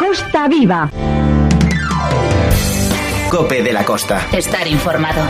Costa Viva. COPE de la Costa. Estar informado.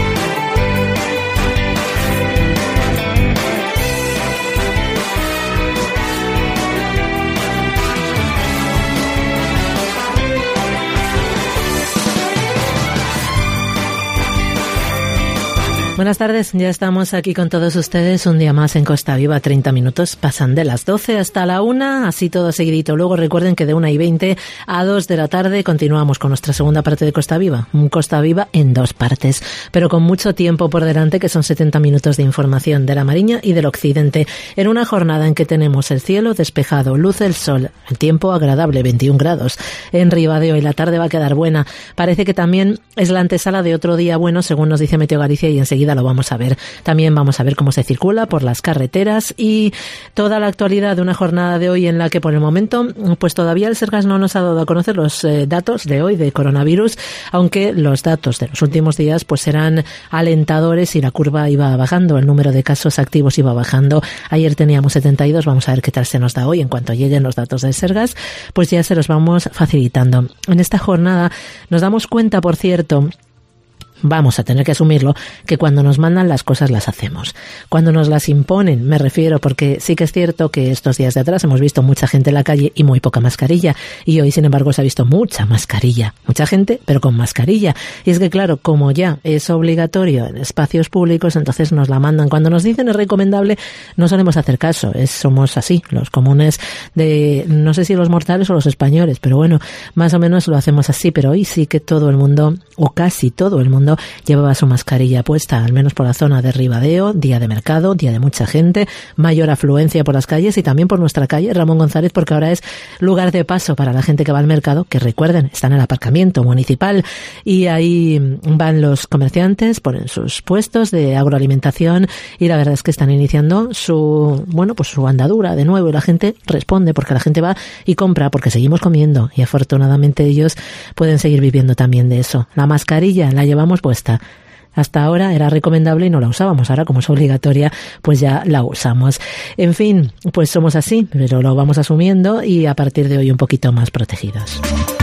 Buenas tardes, ya estamos aquí con todos ustedes un día más en Costa Viva. 30 minutos pasan de las 12 hasta la 1, así todo seguidito. Luego recuerden que de 1:20 a 2 de la tarde continuamos con nuestra segunda parte de Costa Viva. Un Costa Viva en dos partes, pero con mucho tiempo por delante, que son 70 minutos de información de la Mariña y del Occidente, en una jornada en que tenemos el cielo despejado, luce el sol, el tiempo agradable, 21 grados en Ribadeo, y la tarde va a quedar buena. Parece que también es la antesala de otro día bueno, según nos dice Meteo Galicia, y enseguida lo vamos a ver. También vamos a ver cómo se circula por las carreteras y toda la actualidad de una jornada de hoy en la que por el momento pues todavía el Sergas no nos ha dado a conocer los datos de hoy de coronavirus, aunque los datos de los últimos días pues eran alentadores y la curva iba bajando, el número de casos activos iba bajando. Ayer teníamos 72, vamos a ver qué tal se nos da hoy. En cuanto lleguen los datos del Sergas, pues ya se los vamos facilitando. En esta jornada nos damos cuenta, por cierto, vamos a tener que asumirlo, que cuando nos mandan las cosas las hacemos. Cuando nos las imponen, me refiero, porque sí que es cierto que estos días de atrás hemos visto mucha gente en la calle y muy poca mascarilla, y hoy sin embargo se ha visto mucha mascarilla, mucha gente pero con mascarilla. Y es que claro, como ya es obligatorio en espacios públicos, entonces nos la mandan. Cuando nos dicen es recomendable, no solemos hacer caso, somos así, los comunes de, no sé si los mortales o los españoles, pero bueno, más o menos lo hacemos así. Pero hoy sí que todo el mundo, o casi todo el mundo, llevaba su mascarilla puesta, al menos por la zona de Ribadeo, día de mercado, día de mucha gente, mayor afluencia por las calles y también por nuestra calle Ramón González, porque ahora es lugar de paso para la gente que va al mercado, que recuerden, está en el aparcamiento municipal y ahí van los comerciantes, ponen sus puestos de agroalimentación y la verdad es que están iniciando su andadura de nuevo, y la gente responde porque la gente va y compra porque seguimos comiendo y afortunadamente ellos pueden seguir viviendo también de eso. La mascarilla la llevamos puesta. Hasta ahora era recomendable y no la usábamos. Ahora, como es obligatoria, pues ya la usamos. En fin, pues somos así, pero lo vamos asumiendo y a partir de hoy un poquito más protegidos.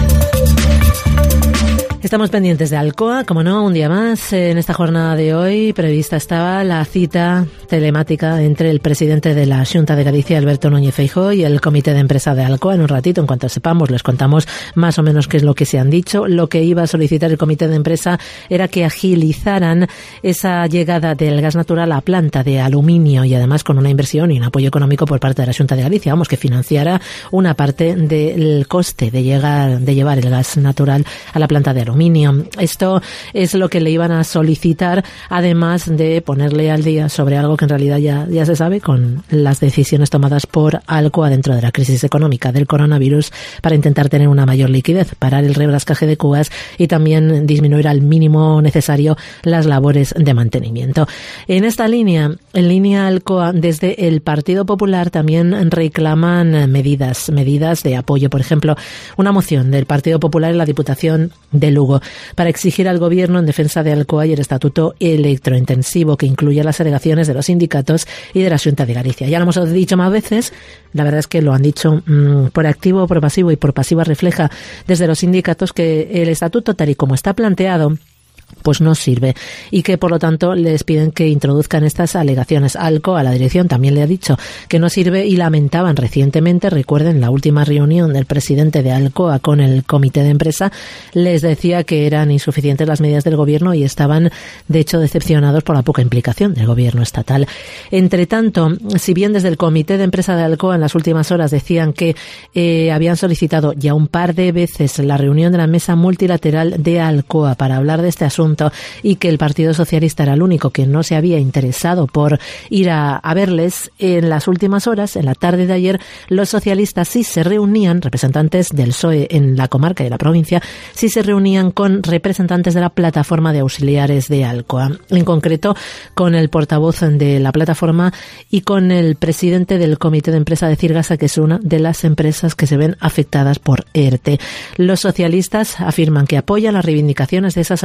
Estamos pendientes de Alcoa, como no, un día más. En esta jornada de hoy prevista estaba la cita telemática entre el presidente de la Xunta de Galicia, Alberto Núñez Feijóo, y el comité de empresa de Alcoa. En un ratito, en cuanto sepamos, les contamos más o menos qué es lo que se han dicho. Lo que iba a solicitar el comité de empresa era que agilizaran esa llegada del gas natural a planta de aluminio, y además con una inversión y un apoyo económico por parte de la Xunta de Galicia. Vamos, que financiara una parte del coste de llevar el gas natural a la planta de aluminio. Esto es lo que le iban a solicitar, además de ponerle al día sobre algo que en realidad ya se sabe, con las decisiones tomadas por Alcoa dentro de la crisis económica del coronavirus para intentar tener una mayor liquidez, parar el rebrascaje de cubas y también disminuir al mínimo necesario las labores de mantenimiento. En esta línea, en línea Alcoa, desde el Partido Popular también reclaman medidas de apoyo. Por ejemplo, una moción del Partido Popular en la Diputación de Lugo para exigir al Gobierno en defensa de Alcoa y el estatuto electrointensivo, que incluya las alegaciones de los sindicatos y de la Xunta de Galicia. Ya lo hemos dicho más veces, la verdad es que lo han dicho por activo, por pasivo y por pasiva refleja desde los sindicatos, que el estatuto tal y como está planteado pues no sirve y que por lo tanto les piden que introduzcan estas alegaciones. Alcoa, la dirección, también le ha dicho que no sirve y lamentaban recientemente, recuerden, la última reunión del presidente de Alcoa con el comité de empresa, les decía que eran insuficientes las medidas del gobierno y estaban de hecho decepcionados por la poca implicación del gobierno estatal. Entre tanto, si bien desde el comité de empresa de Alcoa en las últimas horas decían que habían solicitado ya un par de veces la reunión de la mesa multilateral de Alcoa para hablar de este asunto y que el Partido Socialista era el único que no se había interesado por ir a verles, en las últimas horas, en la tarde de ayer, los socialistas sí se reunían, representantes del PSOE en la comarca y la provincia, sí se reunían con representantes de la plataforma de auxiliares de Alcoa, en concreto con el portavoz de la plataforma y con el presidente del comité de empresa de Cirgasa, que es una de las empresas que se ven afectadas por ERTE. Los socialistas afirman que apoyan las reivindicaciones de esas auxiliares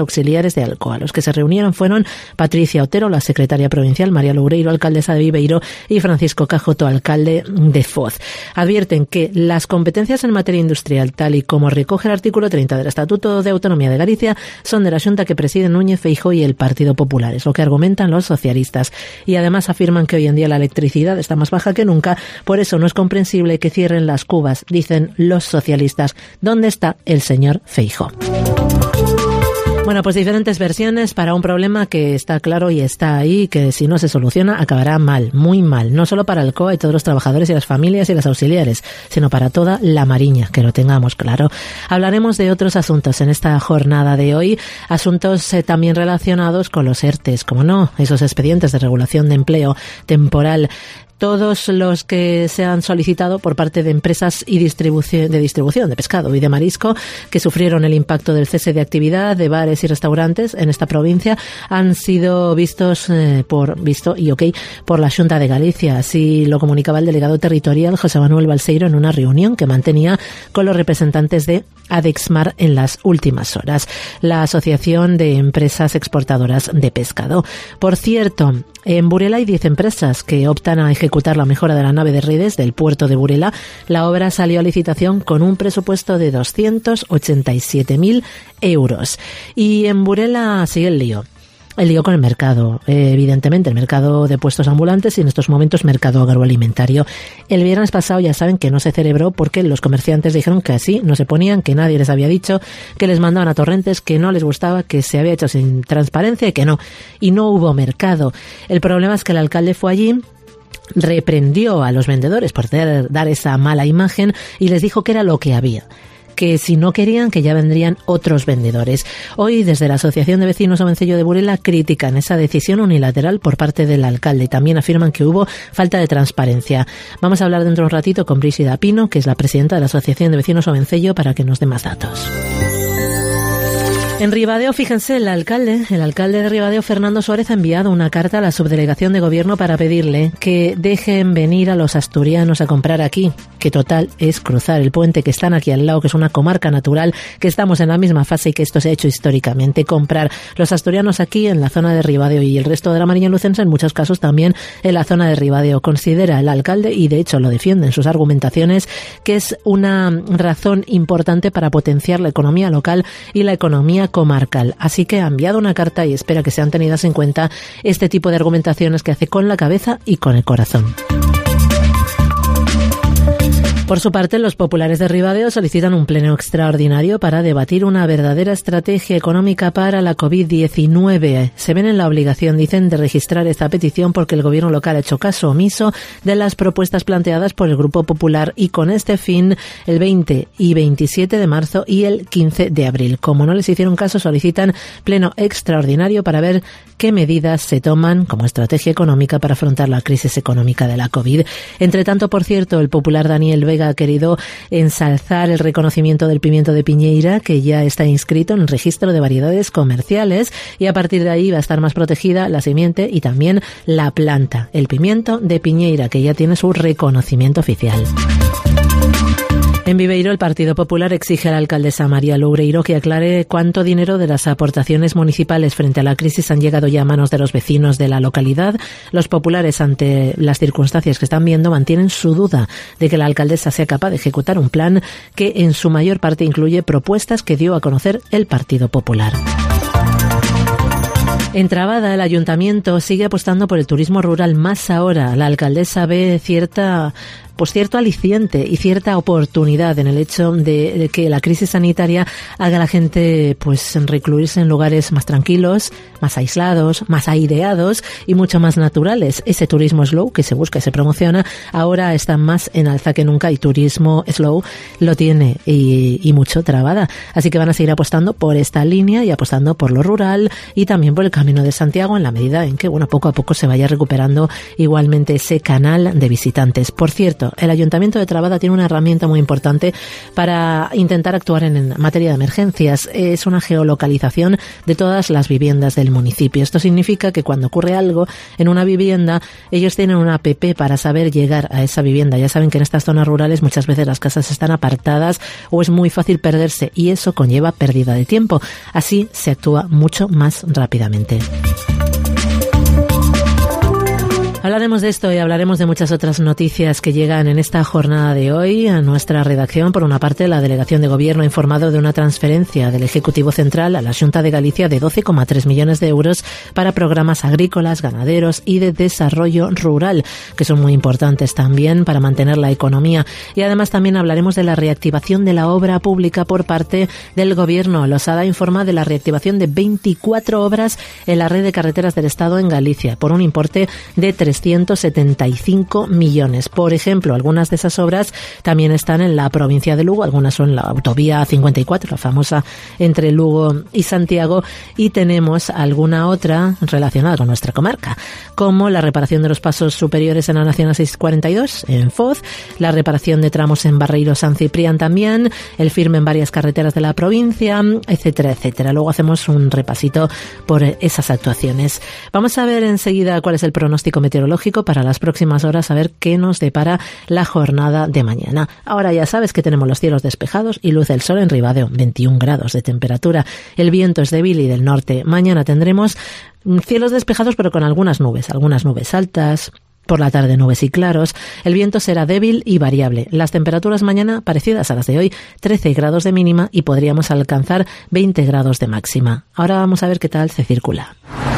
concejales de Alcoa. Los que se reunieron fueron Patricia Otero, la secretaria provincial, María Loureiro, alcaldesa de Viveiro, y Francisco Cajoto, alcalde de Foz. Advierten que las competencias en materia industrial, tal y como recoge el artículo 30 del Estatuto de Autonomía de Galicia, son de la Xunta que preside Núñez Feijóo y el Partido Popular. Es lo que argumentan los socialistas. Y además afirman que hoy en día la electricidad está más baja que nunca, por eso no es comprensible que cierren las cubas, dicen los socialistas. ¿Dónde está el señor Feijóo? Bueno, pues diferentes versiones para un problema que está claro y está ahí, que si no se soluciona acabará mal, muy mal, no solo para Alcoa y todos los trabajadores y las familias y las auxiliares, sino para toda la Mariña, que lo tengamos claro. Hablaremos de otros asuntos en esta jornada de hoy, asuntos también relacionados con los ERTEs, como no, esos expedientes de regulación de empleo temporal. Todos los que se han solicitado por parte de empresas y distribución de pescado y de marisco que sufrieron el impacto del cese de actividad de bares y restaurantes en esta provincia han sido vistos por la Xunta de Galicia. Así lo comunicaba el delegado territorial José Manuel Balseiro en una reunión que mantenía con los representantes de Adexmar en las últimas horas, la Asociación de Empresas Exportadoras de Pescado. Por cierto, en Burela hay 10 empresas que optan a ejecutar la mejora de la nave de redes del puerto de Burela. La obra salió a licitación con un presupuesto de 287.000 euros. Y en Burela sigue el lío. El lío con el mercado, evidentemente, el mercado de puestos ambulantes y en estos momentos mercado agroalimentario. El viernes pasado ya saben que no se celebró porque los comerciantes dijeron que así no se ponían, que nadie les había dicho, que les mandaban a torrentes, que no les gustaba, que se había hecho sin transparencia y no hubo mercado. El problema es que el alcalde fue allí, reprendió a los vendedores por dar esa mala imagen y les dijo que era lo que había, que si no querían, que ya vendrían otros vendedores. Hoy, desde la Asociación de Vecinos Ovencello de Burela, critican esa decisión unilateral por parte del alcalde y también afirman que hubo falta de transparencia. Vamos a hablar dentro de un ratito con Brígida Pino, que es la presidenta de la Asociación de Vecinos Ovencello, para que nos dé más datos. En Ribadeo, fíjense, el alcalde de Ribadeo, Fernando Suárez, ha enviado una carta a la subdelegación de gobierno para pedirle que dejen venir a los asturianos a comprar aquí, que total es cruzar el puente, que están aquí al lado, que es una comarca natural, que estamos en la misma fase y que esto se ha hecho históricamente. Comprar los asturianos aquí en la zona de Ribadeo y el resto de la Mariña Lucense en muchos casos también en la zona de Ribadeo. Considera el alcalde, y de hecho lo defiende en sus argumentaciones, que es una razón importante para potenciar la economía local y la economía comarcal. Así que ha enviado una carta y espera que sean tenidas en cuenta este tipo de argumentaciones que hace con la cabeza y con el corazón. Por su parte, los populares de Ribadeo solicitan un pleno extraordinario para debatir una verdadera estrategia económica para la COVID-19. Se ven en la obligación, dicen, de registrar esta petición porque el gobierno local ha hecho caso omiso de las propuestas planteadas por el Grupo Popular y con este fin el 20 y 27 de marzo y el 15 de abril. Como no les hicieron caso, solicitan pleno extraordinario para ver qué medidas se toman como estrategia económica para afrontar la crisis económica de la COVID. Entre tanto, por cierto, el popular Daniel Vega ha querido ensalzar el reconocimiento del pimiento de Piñeira, que ya está inscrito en el registro de variedades comerciales, y a partir de ahí va a estar más protegida la simiente y también la planta, el pimiento de Piñeira, que ya tiene su reconocimiento oficial. En Viveiro, el Partido Popular exige a la alcaldesa María Loureiro que aclare cuánto dinero de las aportaciones municipales frente a la crisis han llegado ya a manos de los vecinos de la localidad. Los populares, ante las circunstancias que están viendo, mantienen su duda de que la alcaldesa sea capaz de ejecutar un plan que en su mayor parte incluye propuestas que dio a conocer el Partido Popular. En Trabada, el ayuntamiento sigue apostando por el turismo rural más ahora. La alcaldesa ve cierto aliciente y cierta oportunidad en el hecho de que la crisis sanitaria haga a la gente recluirse en lugares más tranquilos, más aislados, más aireados y mucho más naturales. Ese turismo slow que se busca y se promociona ahora está más en alza que nunca, y turismo slow lo tiene y mucho Trabada. Así que van a seguir apostando por esta línea y apostando por lo rural y también por el Camino de Santiago, en la medida en que poco a poco se vaya recuperando igualmente ese canal de visitantes. Por cierto, claro, el Ayuntamiento de Trabada tiene una herramienta muy importante para intentar actuar en materia de emergencias. Es una geolocalización de todas las viviendas del municipio. Esto significa que cuando ocurre algo en una vivienda, ellos tienen una app para saber llegar a esa vivienda. Ya saben que en estas zonas rurales muchas veces las casas están apartadas o es muy fácil perderse y eso conlleva pérdida de tiempo. Así se actúa mucho más rápidamente. Hablaremos de esto y hablaremos de muchas otras noticias que llegan en esta jornada de hoy a nuestra redacción. Por una parte, la Delegación de Gobierno ha informado de una transferencia del Ejecutivo Central a la Xunta de Galicia de 12,3 millones de euros para programas agrícolas, ganaderos y de desarrollo rural, que son muy importantes también para mantener la economía. Y además también hablaremos de la reactivación de la obra pública por parte del Gobierno. Losada informa de la reactivación de 24 obras en la red de carreteras del Estado en Galicia, por un importe de 375 millones. Por ejemplo, algunas de esas obras también están en la provincia de Lugo, algunas son la autovía 54, la famosa entre Lugo y Santiago, y tenemos alguna otra relacionada con nuestra comarca, como la reparación de los pasos superiores en la Nacional 642 en Foz, la reparación de tramos en Barreiro San Ciprián también, el firme en varias carreteras de la provincia, etcétera, etcétera. Luego hacemos un repasito por esas actuaciones. Vamos a ver enseguida cuál es el pronóstico meteorológico para las próximas horas, a ver qué nos depara la jornada de mañana. Ahora ya sabes que tenemos los cielos despejados y luce el sol en Ribadeo, 21 grados de temperatura. El viento es débil y del norte. Mañana tendremos cielos despejados pero con algunas nubes altas. Por la tarde nubes y claros. El viento será débil y variable. Las temperaturas mañana parecidas a las de hoy, 13 grados de mínima y podríamos alcanzar 20 grados de máxima. Ahora vamos a ver qué tal se circula.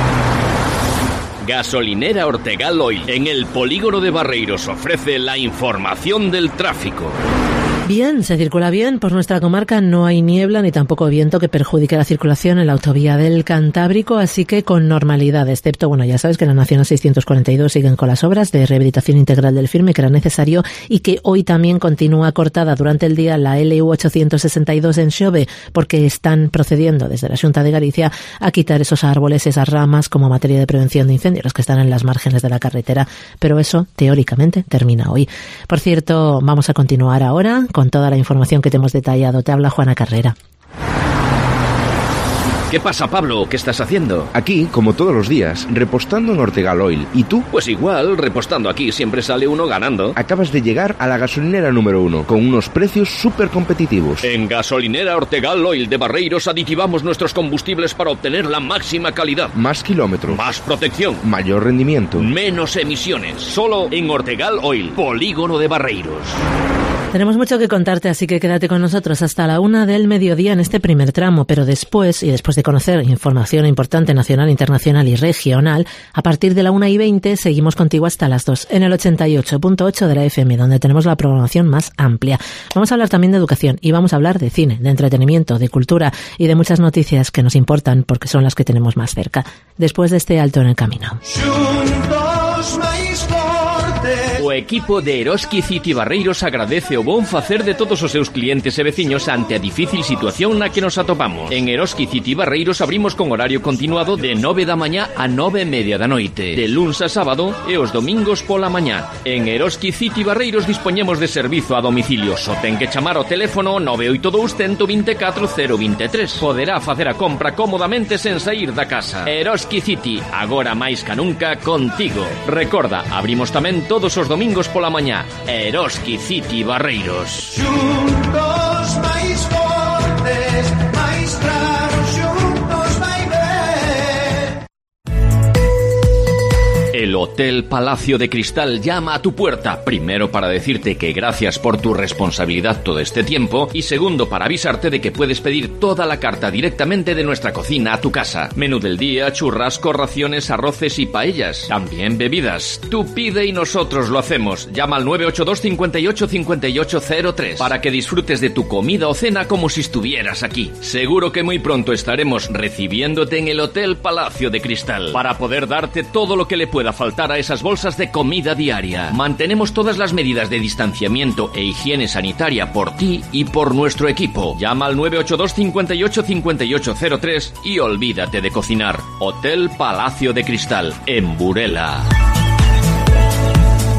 Gasolinera Ortegal Oil en el polígono de Barreiros ofrece la información del tráfico. Bien, se circula bien. Por nuestra comarca no hay niebla ni tampoco viento que perjudique la circulación en la autovía del Cantábrico, así que con normalidad, excepto, ya sabes que en la Nacional 642 siguen con las obras de rehabilitación integral del firme que era necesario y que hoy también continúa cortada durante el día la LU 862 en Xove, porque están procediendo desde la Xunta de Galicia a quitar esos árboles, esas ramas como materia de prevención de incendios, los que están en las márgenes de la carretera, pero eso teóricamente termina hoy. Por cierto, vamos a continuar ahora con toda la información que te hemos detallado. Te habla Juana Carrera. ¿Qué pasa, Pablo? ¿Qué estás haciendo? Aquí, como todos los días, repostando en Ortegal Oil. ¿Y tú? Pues igual, repostando aquí siempre sale uno ganando. Acabas de llegar a la gasolinera número 1, con unos precios súper competitivos. En Gasolinera Ortegal Oil de Barreiros aditivamos nuestros combustibles para obtener la máxima calidad. Más kilómetros. Más protección. Mayor rendimiento. Menos emisiones. Solo en Ortegal Oil, polígono de Barreiros. Tenemos mucho que contarte, así que quédate con nosotros hasta la 1 del mediodía en este primer tramo, pero después de conocer información importante nacional, internacional y regional, a partir de la 1:20 seguimos contigo hasta las 2 en el 88.8 de la FM, donde tenemos la programación más amplia. Vamos a hablar también de educación y vamos a hablar de cine, de entretenimiento, de cultura y de muchas noticias que nos importan porque son las que tenemos más cerca. Después de este alto en el camino. O equipo de Eroski City Barreiros agradece o bon facer de todos os seus clientes e veciños ante a difícil situación na que nos atopamos. En Eroski City Barreiros abrimos con horario continuado de 9 da mañá a 9:30 da noite, de luns a sábado e os domingos pola mañá. En Eroski City Barreiros dispoñemos de servizo a domicilio, só ten que chamar ao teléfono 982 124 023. Poderá facer a compra cómodamente sen sair da casa. Eroski City, agora máis ca nunca contigo. Recorda, abrimos tamén todos os domingos pola mañá. Eroski City Barreiros. Xuntos máis fortes, máis claros, xuntos vai ver. El Hotel Palacio de Cristal llama a tu puerta, primero para decirte que gracias por tu responsabilidad todo este tiempo y segundo para avisarte de que puedes pedir toda la carta directamente de nuestra cocina a tu casa. Menú del día, churrasco, raciones, arroces y paellas, también bebidas. Tú pide y nosotros lo hacemos. Llama al 982 58 5803 para que disfrutes de tu comida o cena como si estuvieras aquí. Seguro que muy pronto estaremos recibiéndote en el Hotel Palacio de Cristal para poder darte todo lo que le pueda faltar a esas bolsas de comida diaria. Mantenemos todas las medidas de distanciamiento e higiene sanitaria por ti y por nuestro equipo. Llama al 982 58 5803 y olvídate de cocinar. Hotel Palacio de Cristal, en Burela.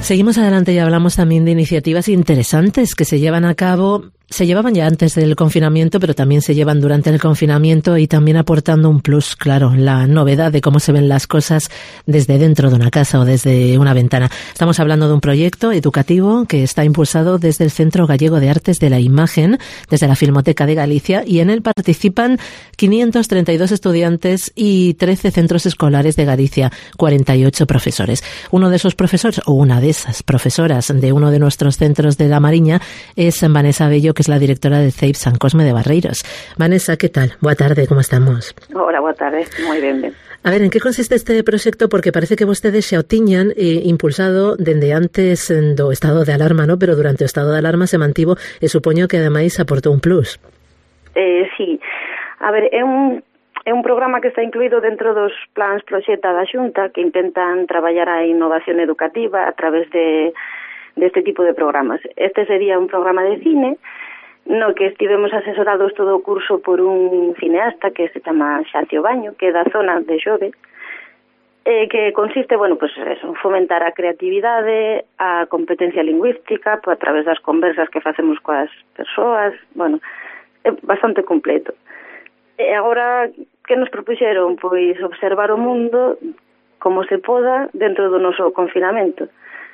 Seguimos adelante y hablamos también de iniciativas interesantes que se llevan a cabo. Se llevaban ya antes del confinamiento, pero también se llevan durante el confinamiento y también aportando un plus, claro, la novedad de cómo se ven las cosas desde dentro de una casa o desde una ventana. Estamos hablando de un proyecto educativo que está impulsado desde el Centro Gallego de Artes de la Imagen, desde la Filmoteca de Galicia, y en él participan 532 estudiantes y 13 centros escolares de Galicia, 48 profesores. Uno de esos profesores, o una de esas profesoras de uno de nuestros centros de La Mariña, es Vanessa Bello, que es la directora de CEIP San Cosme de Barreiros. Vanessa, ¿qué tal? Boa tarde, como estamos? Hola, boa tarde, moi ben. A ver, en que consiste este proxecto? Porque parece que vostedes xa o tiñan impulsado dende antes do estado de alarma, ¿no? Pero durante o estado de alarma se mantivo e supoño que ademais aportou un plus. Sí, a ver, é un programa que está incluído dentro dos plans proxecta da Xunta que intentan traballar a innovación educativa a través deste tipo de programas. Este sería un programa de cine no que estivemos asesorados todo o curso por un cineasta que se chama Xacio Baño, que é da zona de Xove, que consiste, bueno, pues eso, fomentar a creatividade, a competencia lingüística, a través das conversas que facemos coas persoas, bueno, é bastante completo. E agora, que nos propuxeron? Pois observar o mundo como se poda dentro do noso confinamento.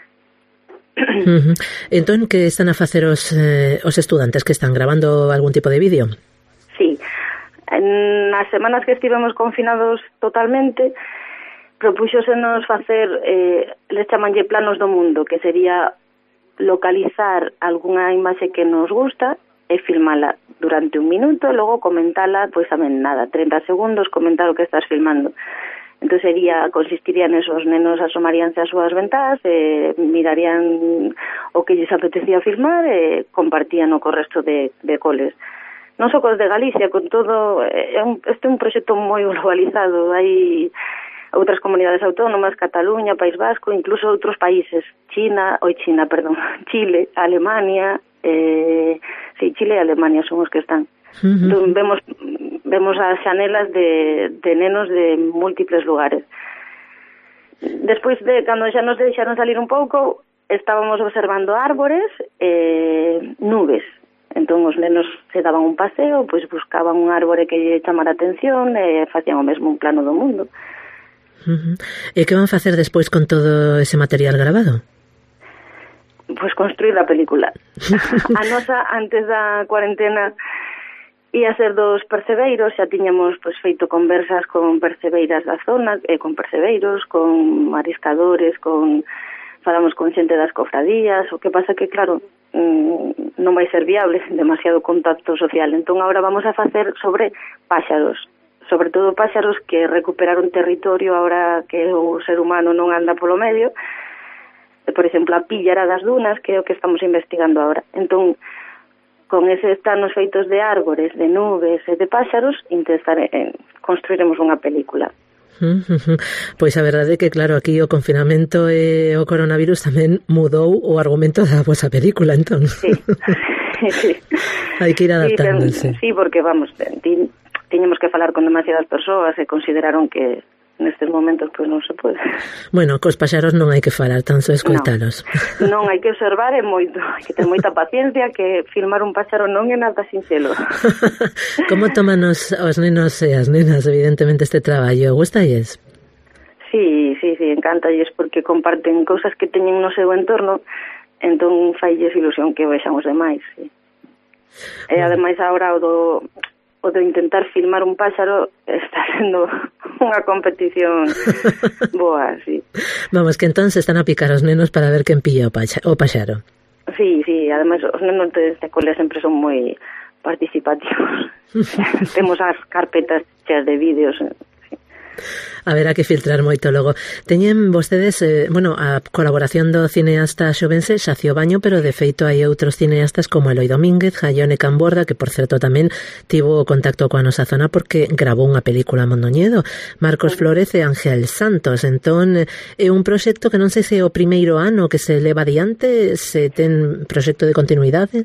Entón, que están a facer os estudantes? Que están grabando algún tipo de vídeo? Sí. Nas semanas que estivemos confinados totalmente, propúxosenos facer, les chamanlle planos do mundo, que sería localizar algunha imaxe que nos gusta e filmala durante un minuto, e logo comentala, pois tamén nada, 30 segundos, comentar o que estás filmando. Entón consistiría nesos nenos asomaríanse as súas ventás, mirarían o que lles apetecía filmar e compartían o co resto de coles. Non só cos de Galicia, con todo, este é un proxecto moi globalizado, hai outras comunidades autónomas, Cataluña, País Vasco, incluso outros países, Chile, Alemania, Chile e Alemania son os que están. Entón, vemos as xanelas de nenos de múltiples lugares. Despois de, cando xa nos deixaron salir un pouco, estábamos observando árbores e nubes. Entón, os nenos se daban un paseo, pois buscaban un árbore que lle chamara a atención e facían o mesmo un plano do mundo. E que van facer despois con todo ese material grabado? Pois construir a película. A nosa, antes da cuarentena, ia ser dos percebeiros, xa tiñamos pois feito conversas con percebeiras da zona, con percebeiros, con mariscadores, falamos con xente das cofradías, o que pasa que, claro, non vai ser viable, demasiado contacto social. Entón, agora vamos a facer sobre páxaros, sobre todo páxaros que recuperaron territorio agora que o ser humano non anda polo medio, por exemplo, a píllara das dunas, que é o que estamos investigando agora. Entón, con eses planos feitos de árbores, de nubes e de páxaros, construiremos unha película. Pois a verdade é que, claro, aquí o confinamento e o coronavirus tamén mudou o argumento da vosa película, entón. Sí. Hai que ir adaptándose. Sí, porque, vamos, tiñamos que falar con demasiadas persoas e consideraron que nestes momentos pois non se pode. Bueno, cos paxaros non hai que falar, tan só escoitalos. Non, hai que observar e moito, hai que ter moita paciencia, que filmar un páxaro non é nada sinxelo. Como toman os nenos e as nenas, evidentemente, este traballo? Gustalles? Sí, encántalles, porque comparten cousas que teñen no seu entorno, entón failles ilusión que o vexan os demais, sí. E ademais agora o de intentar filmar un páxaro está sendo unha competición boa, sí. Vamos, que entón se están a picar os nenos para ver quen pilla o páxaro. Sí, ademais os nenos deste cole sempre son moi participativos. Temos as carpetas cheas de vídeos. Haberá que filtrar moito logo. Teñen vostedes, a colaboración do cineasta xovense Xacio Baño, pero de feito hai outros cineastas como Eloi Domínguez, Jaione Camborda, que por certo tamén tivo contacto coa nosa zona porque grabou unha película a Mondoñedo, Marcos Flórez e Ángel Santos. Entón, é un proxecto que non sei se é o primeiro ano que se leva adiante, se ten proxecto de continuidade.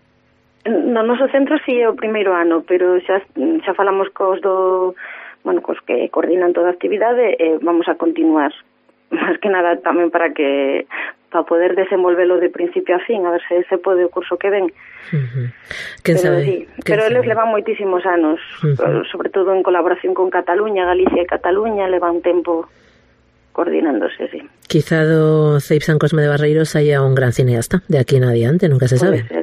No noso centro sí é o primeiro ano, pero xa falamos cos que coordinan toda a actividade e vamos a continuar. Más que nada tamén para que para poder desenvolvelo de principio a fin, a ver se pode o curso que ven. Quen pero sabe? Sí, pero eles levan moitísimos anos, sobre todo en colaboración con Cataluña, Galicia e Cataluña, levan tempo coordinándose, sí. Quizá do Ceip San Cosme de Barreiros haya un gran cineasta de aquí en adiante, nunca se sabe. Pode ser.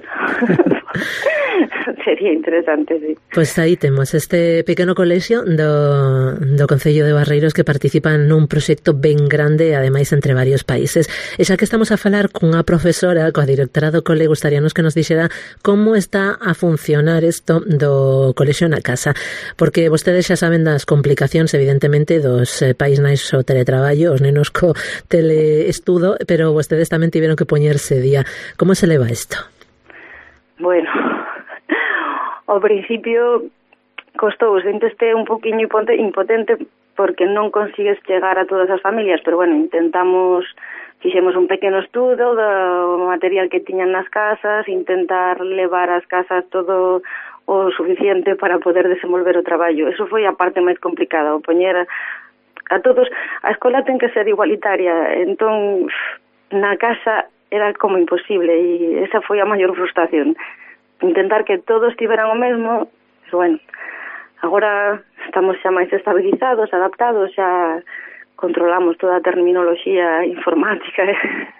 Sería interesante, sí. Pois aí temos este pequeno colexio do Concello de Barreiros que participa nun proxecto ben grande, ademais entre varios países. E xa que estamos a falar cunha profesora, coa directora do cole, gustaríanos que nos dixera como está a funcionar isto do colexio na casa, porque vostedes xa saben das complicacións, evidentemente, dos pais nais o teletraballo, os nenos co teleestudo, pero vostedes tamén tiveron que poñerse día. Como se leva isto? Bueno, ao principio costou, senteste un poquinho impotente porque non consigues chegar a todas as familias, pero bueno, fixemos un pequeno estudo do material que tiñan nas casas, intentar levar ás casas todo o suficiente para poder desenvolver o traballo. Eso foi a parte máis complicada, o poñer a todos. A escola ten que ser igualitaria, entón na casa era como imposible e esa foi a maior frustración. Intentar que todos tiveran o mesmo, pero bueno, agora estamos xa máis estabilizados, adaptados, xa controlamos toda a terminoloxía informática.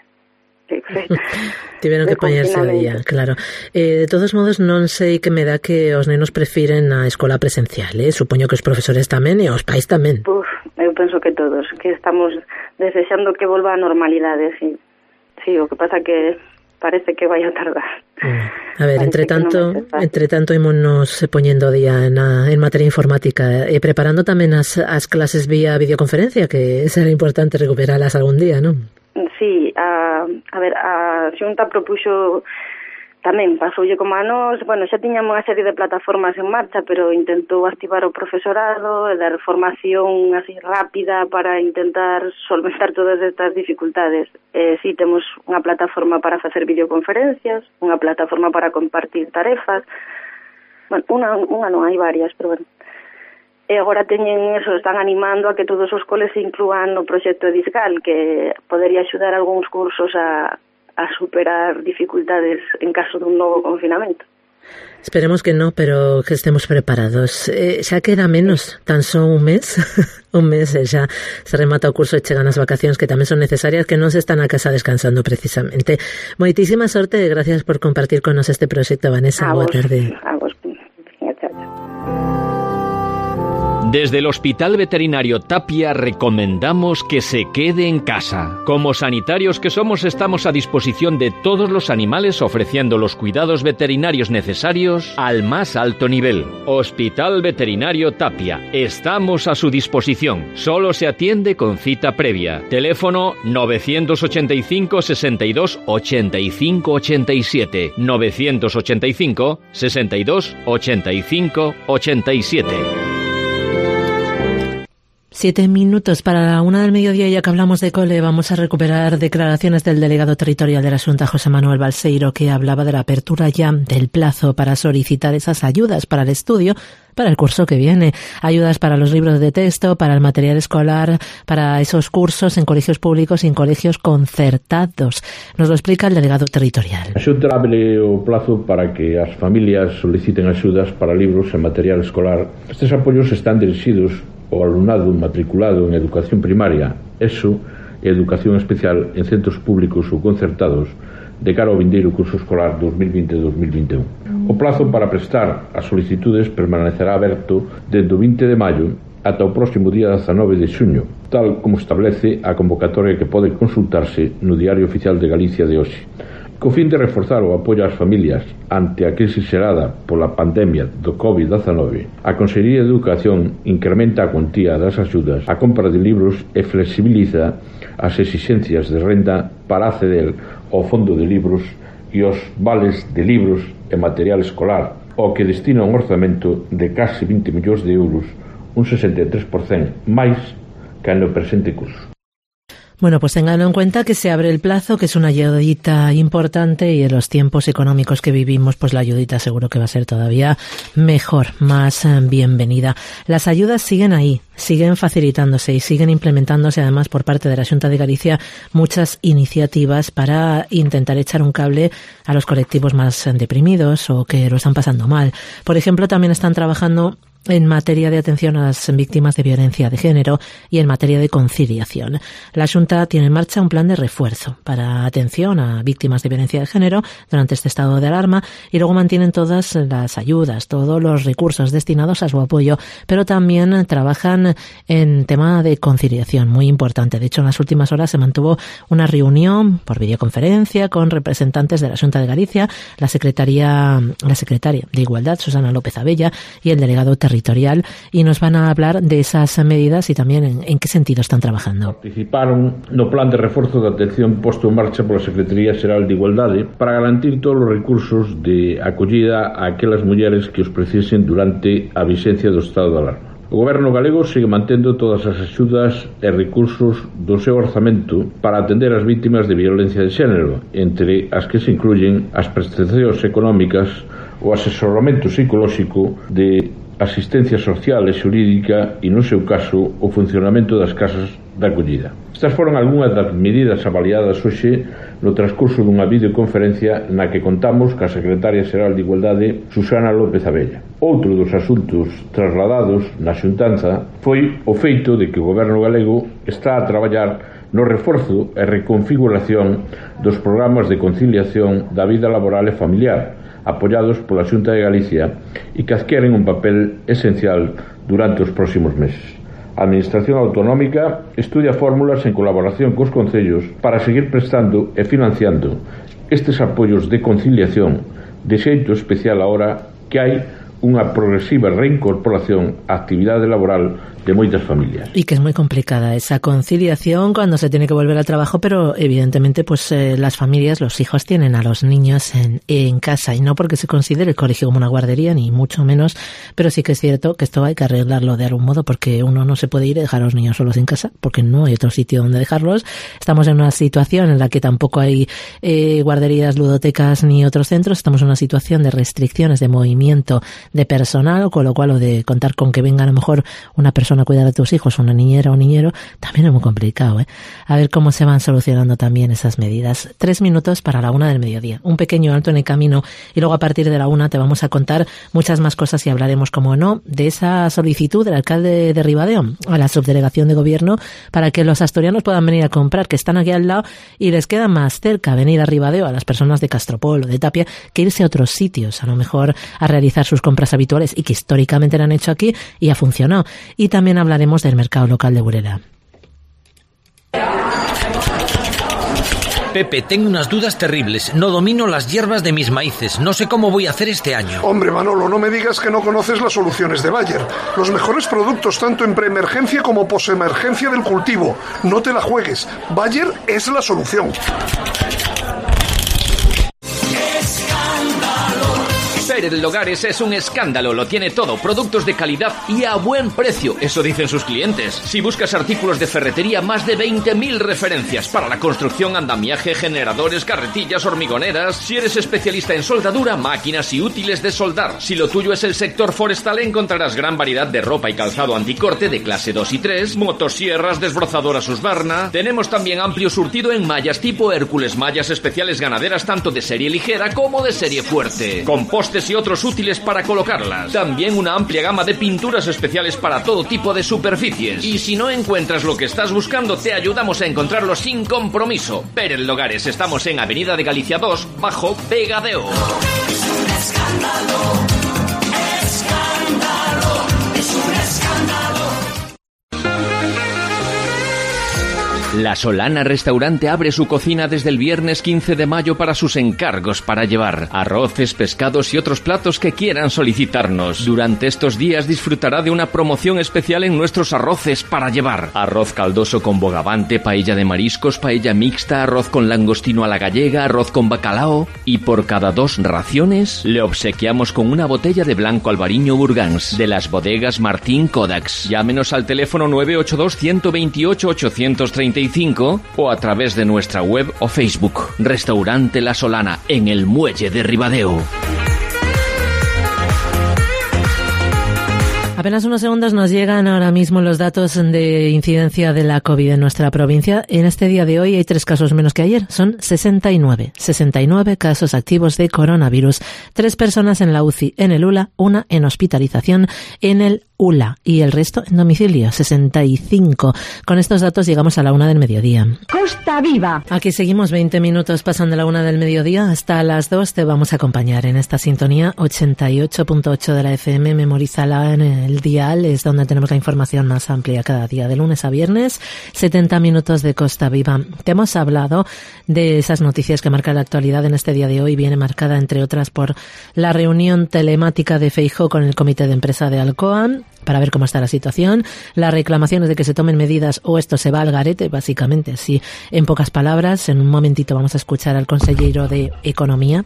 Tiveron que poñerse a día, claro. De todos modos, non sei que me dá que os nenos prefiren a escola presencial, Supoño que os profesores tamén e os pais tamén. Eu penso que todos, que estamos desexando que volva a normalidade, sí. Sí, o que pasa que parece que vai a tardar. A ver, entre tanto ímonos poñendo día en materia informática e preparando tamén as clases vía videoconferencia, que será importante recuperalas algún día, non? Sí, a Xunta propuxo tamén, pasoulle como a nós, bueno, xa tiñamos unha serie de plataformas en marcha, pero intentou activar o profesorado e dar formación así rápida para intentar solventar todas estas dificultades. Sí, temos unha plataforma para facer videoconferencias, unha plataforma para compartir tarefas, bueno, unha non, hai varias, pero bueno. E agora teñen eso, están animando a que todos os coles se inclúan no proxecto Edisgal, que podería axudar algúns cursos a superar dificultades en caso dun novo confinamento. Esperemos que no, pero que estemos preparados. Xa queda menos, tan só un mes. Un mes e xa se remata o curso e chegan as vacacións que tamén son necesarias, que non se están a casa descansando precisamente. Moitísima sorte e gracias por compartir con nos este proxecto, Vanessa. Boa tarde. A vos. Chao. Desde el Hospital Veterinario Tapia recomendamos que se quede en casa. Como sanitarios que somos, estamos a disposición de todos los animales ofreciendo los cuidados veterinarios necesarios al más alto nivel. Hospital Veterinario Tapia. Estamos a su disposición. Solo se atiende con cita previa. Teléfono 985 62 85 87. 985 62 85 87. 7 minutos para la 1 del mediodía, ya que hablamos de cole, vamos a recuperar declaraciones del delegado territorial de la Xunta, José Manuel Balseiro, que hablaba de la apertura ya del plazo para solicitar esas ayudas para el estudio para el curso que viene. Ayudas para los libros de texto, para el material escolar, para esos cursos en colegios públicos y en colegios concertados. Nos lo explica el delegado territorial. A Xunta abre o plazo para que as familias soliciten axudas para libros e material escolar. Estes apoios están dirixidos ao alumnado matriculado en educación primaria, ESO e educación especial en centros públicos ou concertados de cara ao vindeiro curso escolar 2020-2021. O plazo para prestar as solicitudes permanecerá aberto desde o 20 de maio ata o próximo día 19 de xuño, tal como establece a convocatoria que pode consultarse no Diario Oficial de Galicia de hoxe. Co fin de reforzar o apoio ás familias ante a crise xerada pola pandemia do COVID-19, a Consellería de Educación incrementa a cuantía das axudas á compra de libros e flexibiliza as exixencias de renda para acceder ao fondo de libros e os vales de libros e material escolar, ao que destina un orzamento de case 20 millóns de euros, un 63% máis que no presente curso. Bueno, pues ténganlo en cuenta que se abre el plazo, que es una ayudita importante, y en los tiempos económicos que vivimos, pues la ayudita seguro que va a ser todavía mejor, más bienvenida. Las ayudas siguen ahí, siguen facilitándose y siguen implementándose además por parte de la Xunta de Galicia muchas iniciativas para intentar echar un cable a los colectivos más deprimidos o que lo están pasando mal. Por ejemplo, también están trabajando en materia de atención a las víctimas de violencia de género y en materia de conciliación. La Xunta tiene en marcha un plan de refuerzo para atención a víctimas de violencia de género durante este estado de alarma, y luego mantienen todas las ayudas, todos los recursos destinados a su apoyo, pero también trabajan en tema de conciliación, muy importante. De hecho, en las últimas horas se mantuvo una reunión por videoconferencia con representantes de la Xunta de Galicia, la secretaria de Igualdad, Susana López Abella, y el delegado territorial, y nos van a hablar de esas medidas y también en qué sentido están trabajando. Participaron no plan de reforzo de atención posto en marcha pola Secretaría Xeral de Igualdade para garantir todos os recursos de acollida a aquelas mulleres que os precisen durante a vixencia do estado de alarma. O Goberno galego sigue mantendo todas as axudas e recursos do seu orzamento para atender as vítimas de violencia de xénero, entre as que se incluyen as prestacións económicas, o asesoramento psicolóxico, de asistencia social e xurídica e, no seu caso, o funcionamento das casas de acollida. Estas foron algunhas das medidas avaliadas hoxe no transcurso dunha videoconferencia na que contamos ca Secretaria Xeral de Igualdade, Susana López Abella. Outro dos asuntos trasladados na xuntanza foi o feito de que o Goberno galego está a traballar no reforzo e reconfiguración dos programas de conciliación da vida laboral e familiar, apoyados pola Xunta de Galicia, e que adquieren un papel esencial durante os próximos meses. A Administración Autonómica estudia fórmulas en colaboración cos concellos para seguir prestando e financiando estes apoios de conciliación, de xeito especial agora que hai unha progresiva reincorporación á actividade laboral de moitas familias. Y que es muy complicada esa conciliación cuando se tiene que volver al trabajo, pero evidentemente pues las familias, los hijos tienen a los niños en casa, y no porque se considere el colegio como una guardería, ni mucho menos, pero sí que es cierto que esto hay que arreglarlo de algún modo, porque uno no se puede ir y dejar a los niños solos en casa, porque no hay otro sitio donde dejarlos. Estamos en una situación en la que tampoco hay guarderías, ludotecas ni otros centros. Estamos en una situación de restricciones de movimiento de personal, con lo cual o de contar con que venga a lo mejor una persona a cuidar a tus hijos, una niñera o niñero, también es muy complicado, ¿eh? A ver cómo se van solucionando también esas medidas. 3 minutos para la 1 del mediodía. Un pequeño alto en el camino y luego a partir de la 1 te vamos a contar muchas más cosas y hablaremos, como no, de esa solicitud del alcalde de Ribadeo a la subdelegación de gobierno para que los asturianos puedan venir a comprar, que están aquí al lado y les queda más cerca venir a Ribadeo a las personas de Castropol o de Tapia que irse a otros sitios, a lo mejor a realizar sus compras habituales y que históricamente lo han hecho aquí y ha funcionado. Y también hablaremos del mercado local de Burela. Pepe, tengo unas dudas terribles. No domino las hierbas de mis maíces. No sé cómo voy a hacer este año. Hombre, Manolo, no me digas que no conoces las soluciones de Bayer. Los mejores productos tanto en preemergencia como posemergencia del cultivo. No te la juegues. Bayer es la solución. Pérez Logares es un escándalo, lo tiene todo, productos de calidad y a buen precio, eso dicen sus clientes. Si buscas artículos de ferretería, más de 20.000 referencias para la construcción, andamiaje, generadores, carretillas, hormigoneras. Si eres especialista en soldadura, máquinas y útiles de soldar. Si lo tuyo es el sector forestal, encontrarás gran variedad de ropa y calzado anticorte de clase 2 y 3, motosierras, desbrozadoras Husqvarna. Tenemos también amplio surtido en mallas tipo Hércules, mallas especiales ganaderas tanto de serie ligera como de serie fuerte, compostes y otros útiles para colocarlas. También una amplia gama de pinturas especiales para todo tipo de superficies. Y si no encuentras lo que estás buscando, te ayudamos a encontrarlo sin compromiso. Pérez Logares, estamos en Avenida de Galicia 2, bajo Vegadeo. Es un escándalo, es un escándalo. La Solana Restaurante abre su cocina desde el viernes 15 de mayo para sus encargos para llevar. Arroces, pescados y otros platos que quieran solicitarnos. Durante estos días disfrutará de una promoción especial en nuestros arroces para llevar. Arroz caldoso con bogavante, paella de mariscos, paella mixta, arroz con langostino a la gallega, arroz con bacalao. Y por cada 2 raciones le obsequiamos con una botella de blanco albariño Burgans de las bodegas Martín Kodaks. Llámenos al teléfono 982 128 835 985 o a través de nuestra web o Facebook. Restaurante La Solana, en el Muelle de Ribadeo. Apenas unos segundos nos llegan ahora mismo los datos de incidencia de la COVID en nuestra provincia. En este día de hoy hay 3 casos menos que ayer. Son 69 casos activos de coronavirus. 3 personas en la UCI en el ULA, 1 en hospitalización en el ULA y el resto en domicilio, 65. Con estos datos llegamos a la 1 del mediodía. Costa Viva. Aquí seguimos 20 minutos pasando la 1 del mediodía hasta las 2. Te vamos a acompañar en esta sintonía 88.8 de la FM. Memorízala en el dial, es donde tenemos la información más amplia cada día, de lunes a viernes. 70 minutos de Costa Viva. Te hemos hablado de esas noticias que marcan la actualidad en este día de hoy. Viene marcada, entre otras, por la reunión telemática de Feijóo con el comité de empresa de Alcoa para ver cómo está la situación, las reclamaciones de que se tomen medidas o esto se va al garete, básicamente, así en pocas palabras. En un momentito vamos a escuchar al consejero de Economía,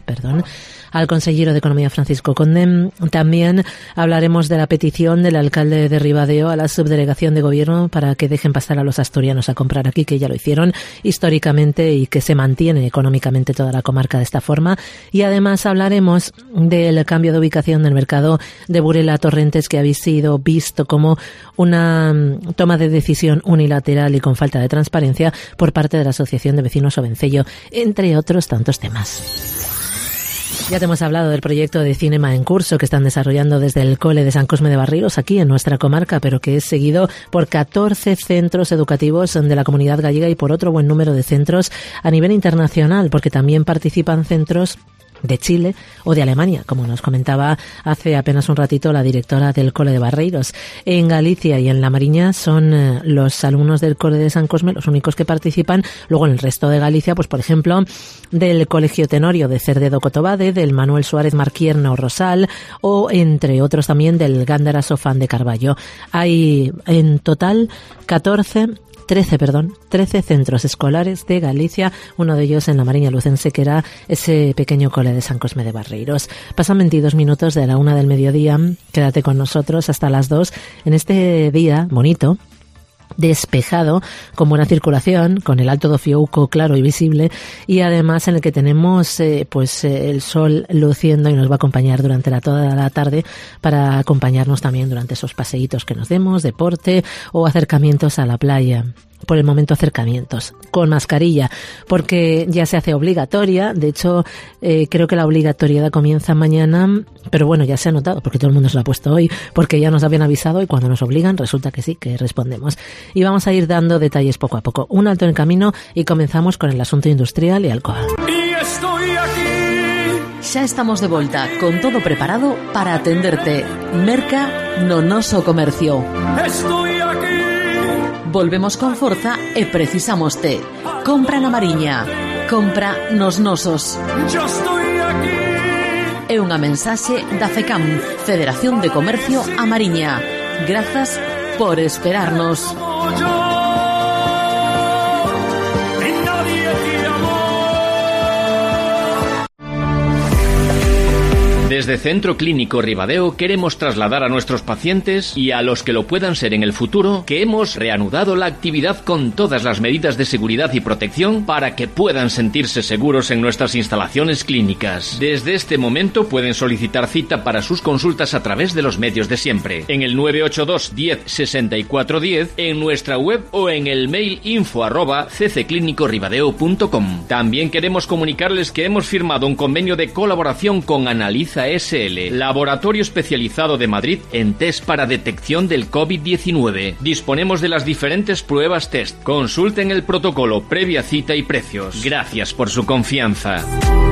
Francisco Conde. También hablaremos de la petición del alcalde de Ribadeo a la subdelegación de gobierno para que dejen pasar a los asturianos a comprar aquí, que ya lo hicieron históricamente y que se mantiene económicamente toda la comarca de esta forma. Y además hablaremos del cambio de ubicación del mercado de Burela Torrentes, que habéis sido visto como una toma de decisión unilateral y con falta de transparencia por parte de la Asociación de Vecinos Ovencello, entre otros tantos temas. Ya te hemos hablado del proyecto de Cinema en Curso que están desarrollando desde el Cole de San Cosme de Barreiros, aquí en nuestra comarca, pero que es seguido por 14 centros educativos de la comunidad gallega y por otro buen número de centros a nivel internacional, porque también participan centros de Chile o de Alemania, como nos comentaba hace apenas un ratito la directora del Cole de Barreiros. En Galicia y en La Mariña son los alumnos del Cole de San Cosme los únicos que participan. Luego en el resto de Galicia, pues por ejemplo, del Colegio Tenorio de Cerdedo Cotobade, del Manuel Suárez Marquierno Rosal o entre otros también del Gándara Sofán de Carballo. Hay en total 13 centros escolares de Galicia, uno de ellos en la Mariña Lucense, que era ese pequeño cole de San Cosme de Barreiros. Pasan 22 minutos de la 1 del mediodía. Quédate con nosotros hasta las 2 en este día bonito, despejado, con buena circulación, con el Alto do Fiouco claro y visible, y además en el que tenemos el sol luciendo y nos va a acompañar durante toda la tarde para acompañarnos también durante esos paseitos que nos demos, deporte o acercamientos a la playa. Por el momento acercamientos con mascarilla, porque ya se hace obligatoria. De hecho, creo que la obligatoriedad comienza mañana, pero bueno, ya se ha notado porque todo el mundo se lo ha puesto hoy, porque ya nos habían avisado y cuando nos obligan resulta que sí, que respondemos. Y vamos a ir dando detalles poco a poco. Un alto en el camino y comenzamos con el asunto industrial y Alcoa. Y estoy aquí. Xa estamos de volta con todo preparado para atenderte. Merca no noso comercio. Estoy aquí. Volvemos con forza e precisamos te. Compra na Mariña. Compra nos nosos. Yo estoy aquí. É unha mensaxe da FECAM, Federación de Comercio a Mariña. Grazas por esperarnos. Desde Centro Clínico Ribadeo queremos trasladar a nuestros pacientes y a los que lo puedan ser en el futuro que hemos reanudado la actividad con todas las medidas de seguridad y protección para que puedan sentirse seguros en nuestras instalaciones clínicas. Desde este momento pueden solicitar cita para sus consultas a través de los medios de siempre, en el 982 10 64 10, en nuestra web o en el mail info@cclinicoribadeo.com. También queremos comunicarles que hemos firmado un convenio de colaboración con Analiza SL, laboratorio especializado de Madrid en test para detección del COVID-19. Disponemos de las diferentes pruebas test. Consulten el protocolo, previa cita y precios. Gracias por su confianza.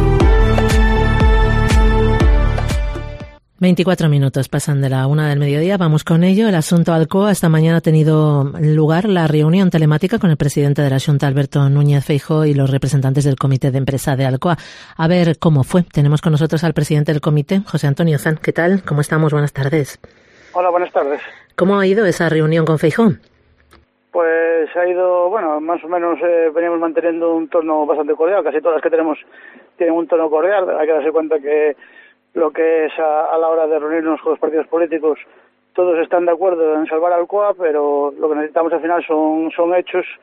24 minutos pasan de la 1 del mediodía, vamos con ello. El asunto Alcoa. Esta mañana ha tenido lugar la reunión telemática con el presidente de la Xunta, Alberto Núñez Feijóo, y los representantes del comité de empresa de Alcoa. A ver cómo fue. Tenemos con nosotros al presidente del comité, José Antonio Zan. ¿Qué tal? ¿Cómo estamos? Buenas tardes. Hola, buenas tardes. ¿Cómo ha ido esa reunión con Feijóo? Pues ha ido, bueno, más o menos veníamos manteniendo un tono bastante cordial. Casi todas las que tenemos tienen un tono cordial. Hay que darse cuenta que lo que es a la hora de reunirnos con los partidos políticos, todos están de acuerdo en salvar Alcoa, pero lo que necesitamos al final son hechos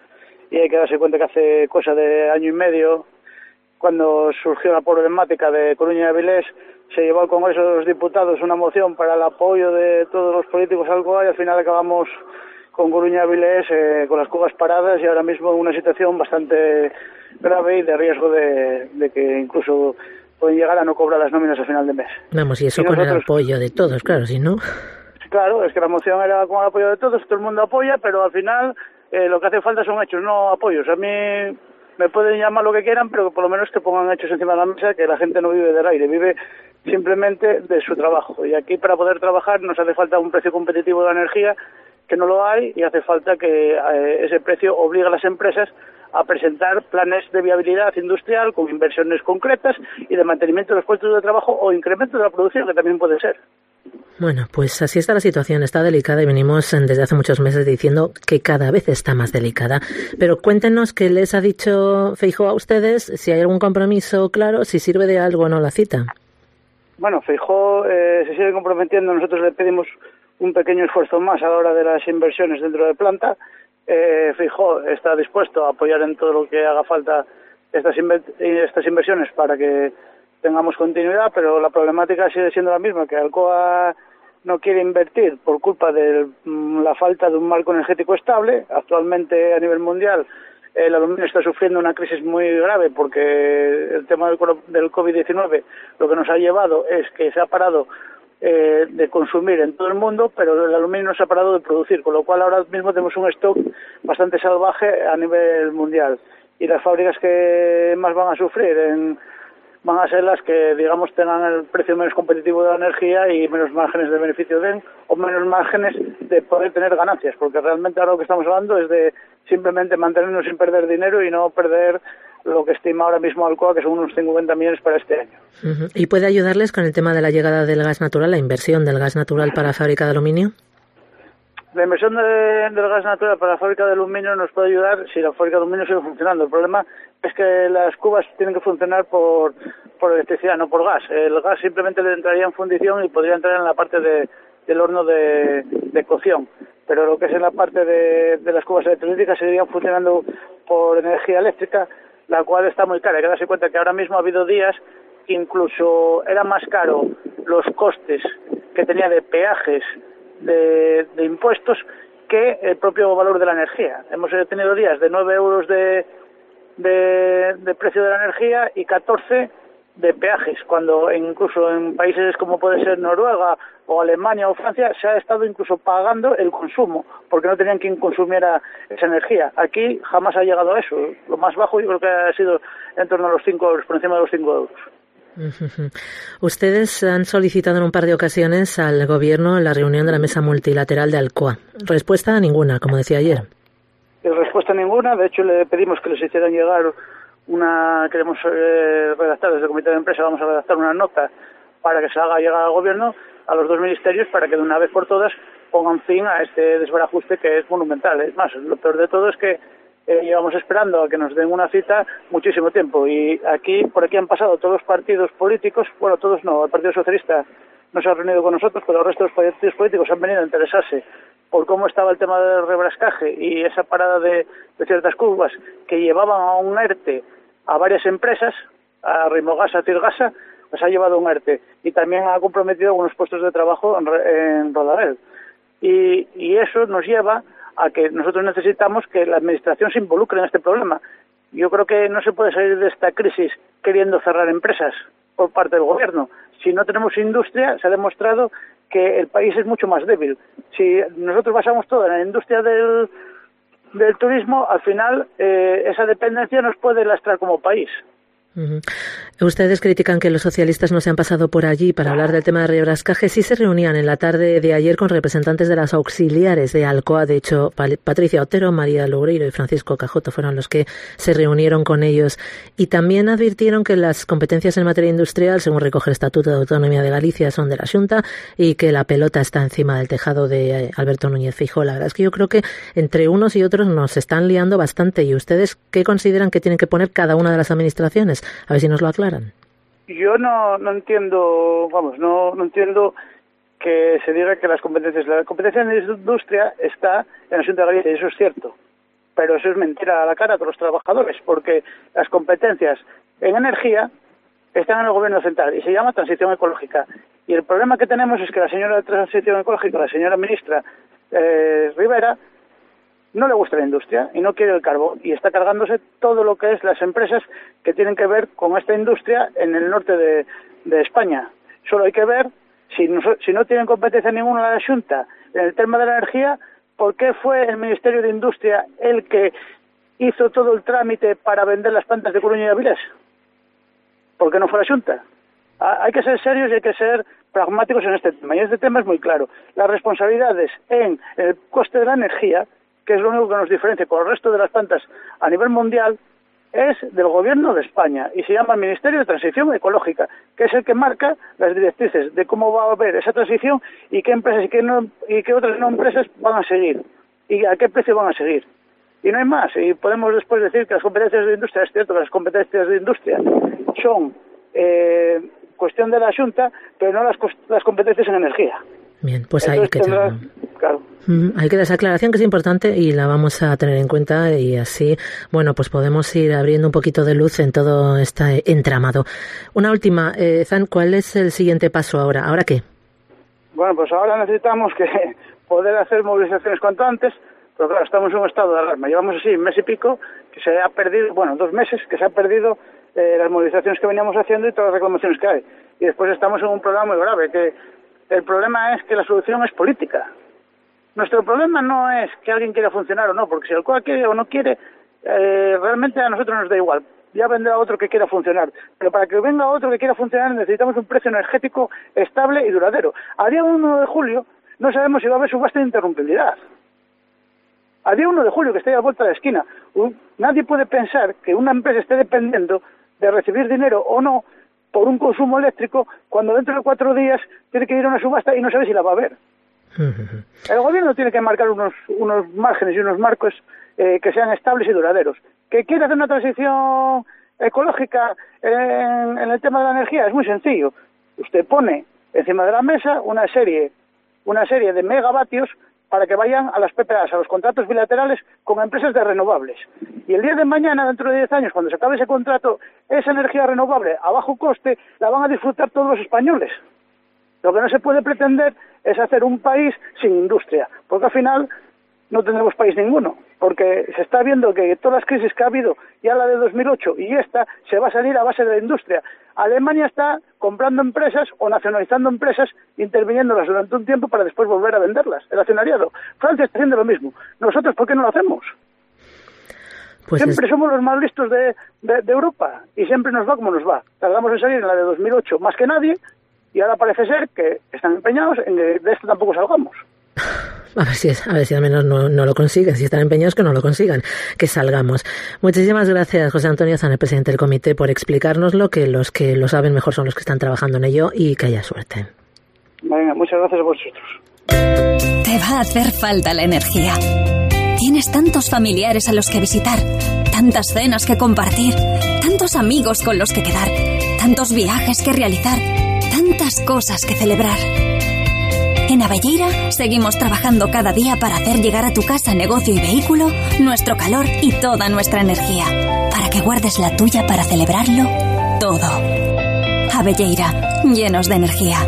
y hay que darse cuenta que hace cosa de año y medio, cuando surgió la problemática de Coruña y Avilés, se llevó al Congreso de los Diputados una moción para el apoyo de todos los políticos al Alcoa y al final acabamos con Coruña y Avilés con las cugas paradas y ahora mismo en una situación bastante grave y de riesgo de que incluso pueden llegar a no cobrar las nóminas al final de mes. Vamos, y eso con el apoyo de todos, claro, si no... Claro, es que la moción era con el apoyo de todos, todo el mundo apoya, pero al final lo que hace falta son hechos, no apoyos. A mí me pueden llamar lo que quieran, pero por lo menos que pongan hechos encima de la mesa, que la gente no vive del aire, vive simplemente de su trabajo. Y aquí para poder trabajar nos hace falta un precio competitivo de la energía, que no lo hay, y hace falta que ese precio obligue a las empresas a presentar planes de viabilidad industrial con inversiones concretas y de mantenimiento de los puestos de trabajo o incremento de la producción, que también puede ser. Bueno, pues así está la situación, está delicada y venimos desde hace muchos meses diciendo que cada vez está más delicada. Pero cuéntenos qué les ha dicho Feijóo a ustedes, si hay algún compromiso claro, si sirve de algo o no la cita. Bueno, Feijóo se sigue comprometiendo, nosotros le pedimos un pequeño esfuerzo más a la hora de las inversiones dentro de planta. Feijóo está dispuesto a apoyar en todo lo que haga falta estas inversiones para que tengamos continuidad, pero la problemática sigue siendo la misma, que Alcoa no quiere invertir por culpa de la falta de un marco energético estable. Actualmente a nivel mundial el aluminio está sufriendo una crisis muy grave porque el tema del COVID-19 lo que nos ha llevado es que se ha parado de consumir en todo el mundo, pero el aluminio no se ha parado de producir, con lo cual ahora mismo tenemos un stock bastante salvaje a nivel mundial. Y las fábricas que más van a sufrir van a ser las que, digamos, tengan el precio menos competitivo de la energía y menos márgenes de beneficio den, o menos márgenes de poder tener ganancias, porque realmente ahora lo que estamos hablando es de simplemente mantenernos sin perder dinero y no perder lo que estima ahora mismo Alcoa, que son unos 50 millones para este año. Uh-huh. ¿Y puede ayudarles con el tema de la llegada del gas natural, la inversión del gas natural para la fábrica de aluminio? La inversión del gas natural para la fábrica de aluminio nos puede ayudar si la fábrica de aluminio sigue funcionando. El problema es que las cubas tienen que funcionar por electricidad, no por gas. El gas simplemente le entraría en fundición y podría entrar en la parte del horno de cocción. Pero lo que es en la parte de las cubas electrolíticas seguirían funcionando por energía eléctrica, la cual está muy cara. Hay que darse cuenta que ahora mismo ha habido días que incluso era más caro los costes que tenía de peajes de impuestos que el propio valor de la energía. Hemos tenido días de 9 euros de precio de la energía y 14 de peajes, cuando incluso en países como puede ser Noruega o Alemania o Francia se ha estado incluso pagando el consumo, porque no tenían quien consumiera esa energía. Aquí jamás ha llegado a eso. Lo más bajo yo creo que ha sido en torno a los 5 euros, por encima de los 5 euros. Ustedes han solicitado en un par de ocasiones al Gobierno la reunión de la mesa multilateral de Alcoa. Respuesta ninguna, como decía ayer. Respuesta ninguna. De hecho, le pedimos que les hicieran llegar queremos redactar desde el Comité de Empresa, vamos a redactar una nota para que se haga llegar al Gobierno, a los dos ministerios, para que de una vez por todas pongan fin a este desbarajuste que es monumental. Es más, lo peor de todo es que llevamos esperando a que nos den una cita muchísimo tiempo y por aquí han pasado todos los partidos políticos, bueno, todos no, el Partido Socialista no se ha reunido con nosotros, pero el resto de los partidos políticos han venido a interesarse por cómo estaba el tema del rebrascaje y esa parada de ciertas cubas que llevaban a un ERTE a varias empresas, a Rimogasa, a Tirgasa, pues ha llevado un ERTE y también ha comprometido algunos puestos de trabajo en Rodalel. Y eso nos lleva a que nosotros necesitamos que la Administración se involucre en este problema. Yo creo que no se puede salir de esta crisis queriendo cerrar empresas por parte del Gobierno. Si no tenemos industria, se ha demostrado que el país es mucho más débil. Si nosotros basamos todo en la industria del turismo, al final esa dependencia nos puede lastrar como país. Uh-huh. Ustedes critican que los socialistas no se han pasado por allí para hablar del tema de rebrascaje. Sí se reunían en la tarde de ayer con representantes de las auxiliares de Alcoa. De hecho, Patricia Otero, María Loureiro y Francisco Cajoto fueron los que se reunieron con ellos. Y también advirtieron que las competencias en materia industrial, según recoge el Estatuto de Autonomía de Galicia, son de la Xunta y que la pelota está encima del tejado de Alberto Núñez Feijóo. La verdad es que yo creo que entre unos y otros nos están liando bastante. ¿Y ustedes qué consideran que tienen que poner cada una de las administraciones? A ver si nos lo aclaran. Yo no entiendo, no entiendo que se diga que la competencia en la industria está en la Xunta de Galicia, y eso es cierto. pero eso es mentira a la cara de los trabajadores, porque las competencias en energía están en el gobierno central y se llama transición ecológica. Y el problema que tenemos es que la señora de transición ecológica, la señora ministra Rivera, no le gusta la industria y no quiere el carbón y está cargándose todo lo que es las empresas que tienen que ver con esta industria en el norte de España. Solo hay que ver, si no tienen competencia ninguna la Xunta en el tema de la energía, ¿por qué fue el Ministerio de Industria el que hizo todo el trámite para vender las plantas de Coruña y Avilés? ¿Por qué no fue la Xunta? Hay que ser serios y hay que ser pragmáticos en este tema. Y este tema es muy claro. Las responsabilidades en el coste de la energía, que es lo único que nos diferencia con el resto de las plantas a nivel mundial, es del Gobierno de España y se llama el Ministerio de Transición Ecológica, que es el que marca las directrices de cómo va a haber esa transición y qué empresas y qué otras no empresas van a seguir y a qué precio van a seguir. Y no hay más. Y podemos después decir que las competencias de industria, es cierto que las competencias de industria son cuestión de la Xunta, pero no las competencias en energía. Bien, pues hay que dar esa aclaración que es importante y la vamos a tener en cuenta y así, bueno, pues podemos ir abriendo un poquito de luz en todo este entramado. Una última, Zan, ¿cuál es el siguiente paso ahora? ¿Ahora qué? Bueno, pues ahora necesitamos poder hacer movilizaciones cuanto antes, pero claro, estamos en un estado de alarma. Llevamos así un mes y pico que se ha perdido, 2 meses que se ha perdido las movilizaciones que veníamos haciendo y todas las reclamaciones que hay. Y después estamos en un problema muy grave, que el problema es que la solución es política. Nuestro problema no es que alguien quiera funcionar o no, porque si el COA quiere o no quiere, realmente a nosotros nos da igual. Ya vendrá otro que quiera funcionar. Pero para que venga otro que quiera funcionar necesitamos un precio energético estable y duradero. A día 1 de julio no sabemos si va a haber subasta de interrumpibilidad. A día 1 de julio, que está ahí a la vuelta de la esquina, nadie puede pensar que una empresa esté dependiendo de recibir dinero o no por un consumo eléctrico cuando dentro de 4 días tiene que ir a una subasta y no sabe si la va a haber. El gobierno tiene que marcar unos márgenes y unos marcos que sean estables y duraderos. ¿Que quiere hacer una transición ecológica en el tema de la energía? Es muy sencillo. Usted pone encima de la mesa una serie de megavatios para que vayan a las PPAs, a los contratos bilaterales con empresas de renovables. Y el día de mañana, dentro de 10 años, cuando se acabe ese contrato, esa energía renovable a bajo coste la van a disfrutar todos los españoles. Lo que no se puede pretender es hacer un país sin industria, porque al final no tendremos país ninguno, porque se está viendo que todas las crisis que ha habido, ya la de 2008 y esta, se va a salir a base de la industria. Alemania está comprando empresas o nacionalizando empresas, interviniéndolas durante un tiempo para después volver a venderlas, el accionariado. Francia está haciendo lo mismo. Nosotros, ¿por qué no lo hacemos? Pues siempre somos los más listos de Europa y siempre nos va como nos va. Tardamos en salir en la de 2008 más que nadie y ahora parece ser que están empeñados en que de esto tampoco salgamos. A ver si al menos no lo consiguen. Si están empeñados, que no lo consigan, que salgamos. Muchísimas gracias, José Antonio Zan, el presidente del comité, por explicárnoslo, que los que lo saben mejor son los que están trabajando en ello y que haya suerte. Venga, muchas gracias a vosotros. Te va a hacer falta la energía. Tienes tantos familiares a los que visitar, tantas cenas que compartir, tantos amigos con los que quedar, tantos viajes que realizar, tantas cosas que celebrar. En Abelleira seguimos trabajando cada día para hacer llegar a tu casa, negocio y vehículo nuestro calor y toda nuestra energía, para que guardes la tuya para celebrarlo todo. Abelleira, llenos de energía.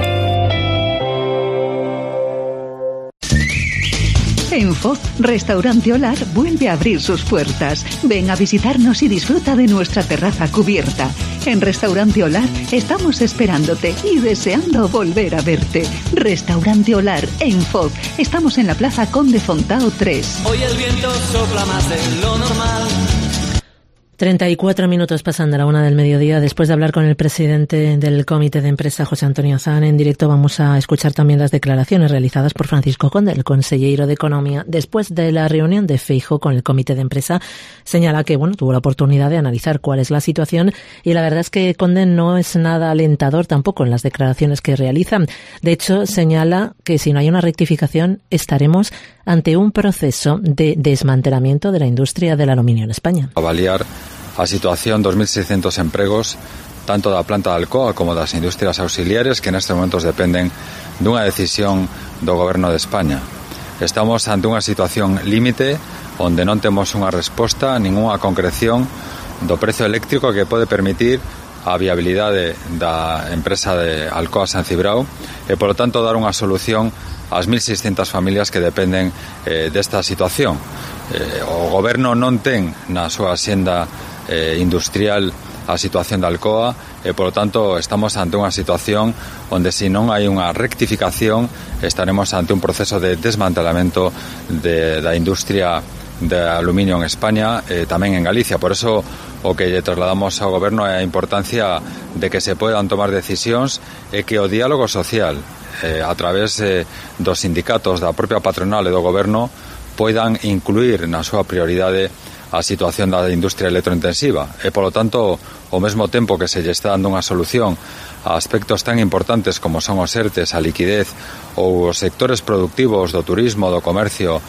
En Foz, Restaurante Olar vuelve a abrir sus puertas. Ven a visitarnos y disfruta de nuestra terraza cubierta. En Restaurante Olar estamos esperándote y deseando volver a verte. Restaurante Olar en Foz. Estamos en la Plaza Conde Fontao 3. Hoy el viento sopla más de lo normal. 34 minutos pasan de la 1 del mediodía. Después de hablar con el presidente del comité de empresa, José Antonio Zan, en directo vamos a escuchar también las declaraciones realizadas por Francisco Conde, el consejero de Economía, después de la reunión de Feijóo con el comité de empresa. Señala que, tuvo la oportunidad de analizar cuál es la situación y la verdad es que Conde no es nada alentador tampoco en las declaraciones que realiza. De hecho, señala que si no hay una rectificación estaremos ante un proceso de desmantelamiento de la industria del aluminio en España. Avaliar a situación 2.600 empregos, tanto da planta de Alcoa como das industrias auxiliares que nestes momentos dependen dunha decisión do Goberno de España. Estamos ante unha situación límite onde non temos unha resposta, ningunha concreción do prezo eléctrico que pode permitir a viabilidade da empresa de Alcoa San Cibrao e, polo tanto, dar unha solución ás 1.600 familias que dependen desta situación. O goberno non ten na súa axenda industrial a situación da Alcoa e, polo tanto, estamos ante unha situación onde, se non hai unha rectificación, estaremos ante un proceso de desmantelamento da industria de aluminio en España e tamén en Galicia. Por eso, o que lle trasladamos ao goberno é a importancia de que se podan tomar decisións e que o diálogo social a través dos sindicatos, da propia patronal e do goberno poidan incluir na súa prioridade a situación da industria electrointensiva e, polo tanto, ao mesmo tempo que se lle está dando unha solución a aspectos tan importantes como son os ERTES, a liquidez ou os sectores productivos do turismo, do comercio,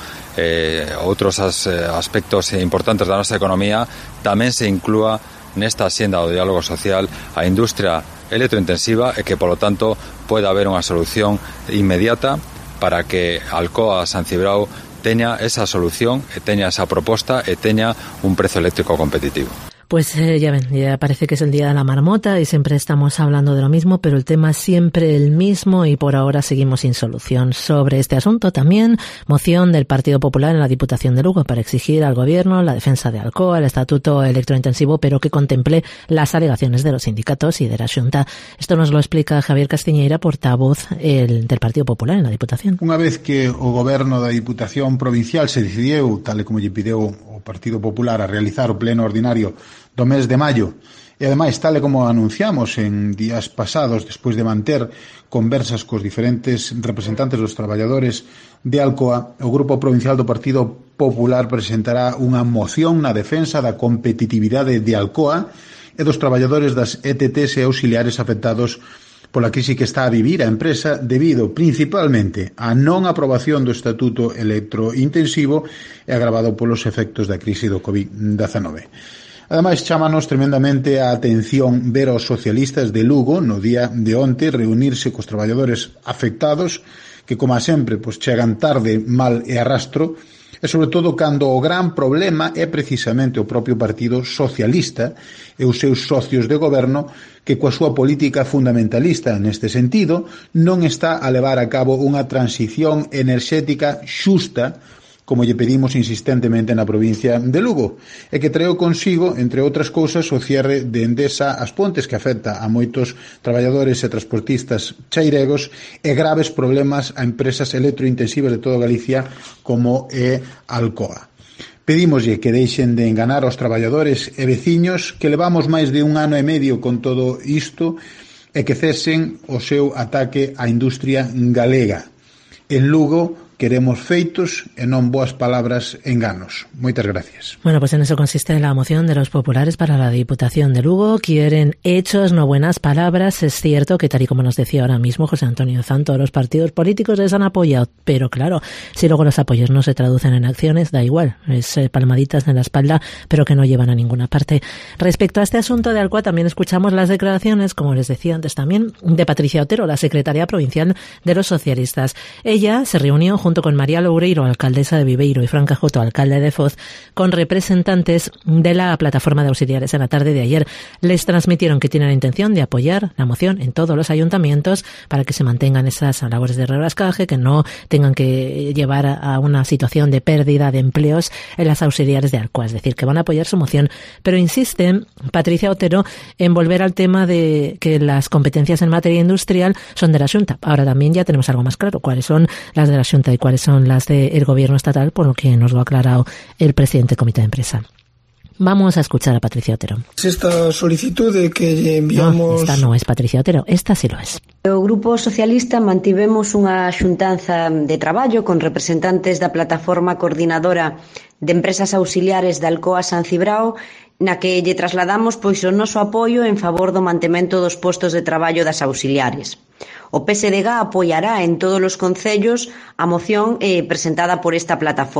outros aspectos importantes da nosa economía, tamén se inclúa nesta axenda do diálogo social a industria electrointensiva e que, polo tanto, poida haber unha solución inmediata para que Alcoa San Cibrao teña esa solución, e teña esa proposta e teña un prezo eléctrico competitivo. Pues ya ven, ya parece que es el día de la marmota y siempre estamos hablando de lo mismo, pero el tema es siempre el mismo y por ahora seguimos sin solución. Sobre este asunto también, moción del Partido Popular en la Diputación de Lugo para exigir al Gobierno la defensa de Alcoa, el estatuto electrointensivo, pero que contemple las alegaciones de los sindicatos y de la Xunta. Esto nos lo explica Javier Castiñeira, portavoz del Partido Popular en la Diputación. Unha vez que o Goberno da Diputación Provincial se decidiu, tal e como lle pideu o Partido Popular, a realizar o pleno ordinario do mes de maio, e ademais, tal e como anunciamos en días pasados, despois de manter conversas cos diferentes representantes dos traballadores de Alcoa, o Grupo Provincial do Partido Popular presentará unha moción na defensa da competitividade de Alcoa e dos traballadores das ETTs e auxiliares afectados pola crise que está a vivir a empresa debido principalmente á non aprobación do estatuto electrointensivo e agravado polos efectos da crise do COVID-19. Ademais, chámanos tremendamente a atención ver aos socialistas de Lugo no día de onte reunirse cos traballadores afectados que, como sempre, chegan tarde, mal e arrastro, e sobre todo cando o gran problema é precisamente o propio Partido Socialista e os seus socios de goberno que, coa súa política fundamentalista neste sentido, non está a levar a cabo unha transición enerxética xusta como lle pedimos insistentemente na provincia de Lugo, e que traeu consigo, entre outras cousas, o cierre de Endesa As Pontes, que afecta a moitos traballadores e transportistas chairegos, e graves problemas a empresas electrointensivas de toda Galicia, como é Alcoa. Pedímoslle que deixen de enganar aos traballadores e veciños, que levamos máis de 1 ano e medio con todo isto, e que cesen o seu ataque á industria galega. En Lugo queremos feitos e non boas palabras e enganos. Moitas gracias. Bueno, pues en eso consiste la moción de los populares para la Diputación de Lugo. Quieren hechos, no buenas palabras. Es cierto que, tal y como nos decía ahora mismo José Antonio Zanto, los partidos políticos les han apoyado, pero claro, si luego los apoyos no se traducen en acciones, da igual, es palmaditas en la espalda, pero que no llevan a ninguna parte. Respecto a este asunto de Alcoa, también escuchamos las declaraciones, como les decía antes también, de Patricia Otero, la secretaria provincial de los socialistas. Ella se reunió junto con María Loureiro, alcaldesa de Viveiro, y Fran Cajoto, alcalde de Foz, con representantes de la plataforma de auxiliares en la tarde de ayer. Les transmitieron que tienen la intención de apoyar la moción en todos los ayuntamientos para que se mantengan esas labores de rebascaje, que no tengan que llevar a una situación de pérdida de empleos en las auxiliares de Alcoa. Es decir, que van a apoyar su moción, pero insiste Patricia Otero en volver al tema de que las competencias en materia industrial son de la Xunta. Ahora también ya tenemos algo más claro, cuáles son las de la Xunta y cuáles son las del Gobierno estatal, por lo que nos lo ha aclarado el presidente del Comité de Empresa. Vamos a escuchar a Patricia Otero. Esta solicitud de que enviamos... No, esta no es Patricia Otero, esta sí lo es. O Grupo Socialista mantivemos unha xuntanza de traballo con representantes da plataforma coordinadora de empresas auxiliares de Alcoa San Cibrao, na que lle trasladamos pois o noso apoio en favor do mantemento dos postos de traballo das auxiliares. O PSDG apoiará en todos os concellos a moción presentada por esta plataforma.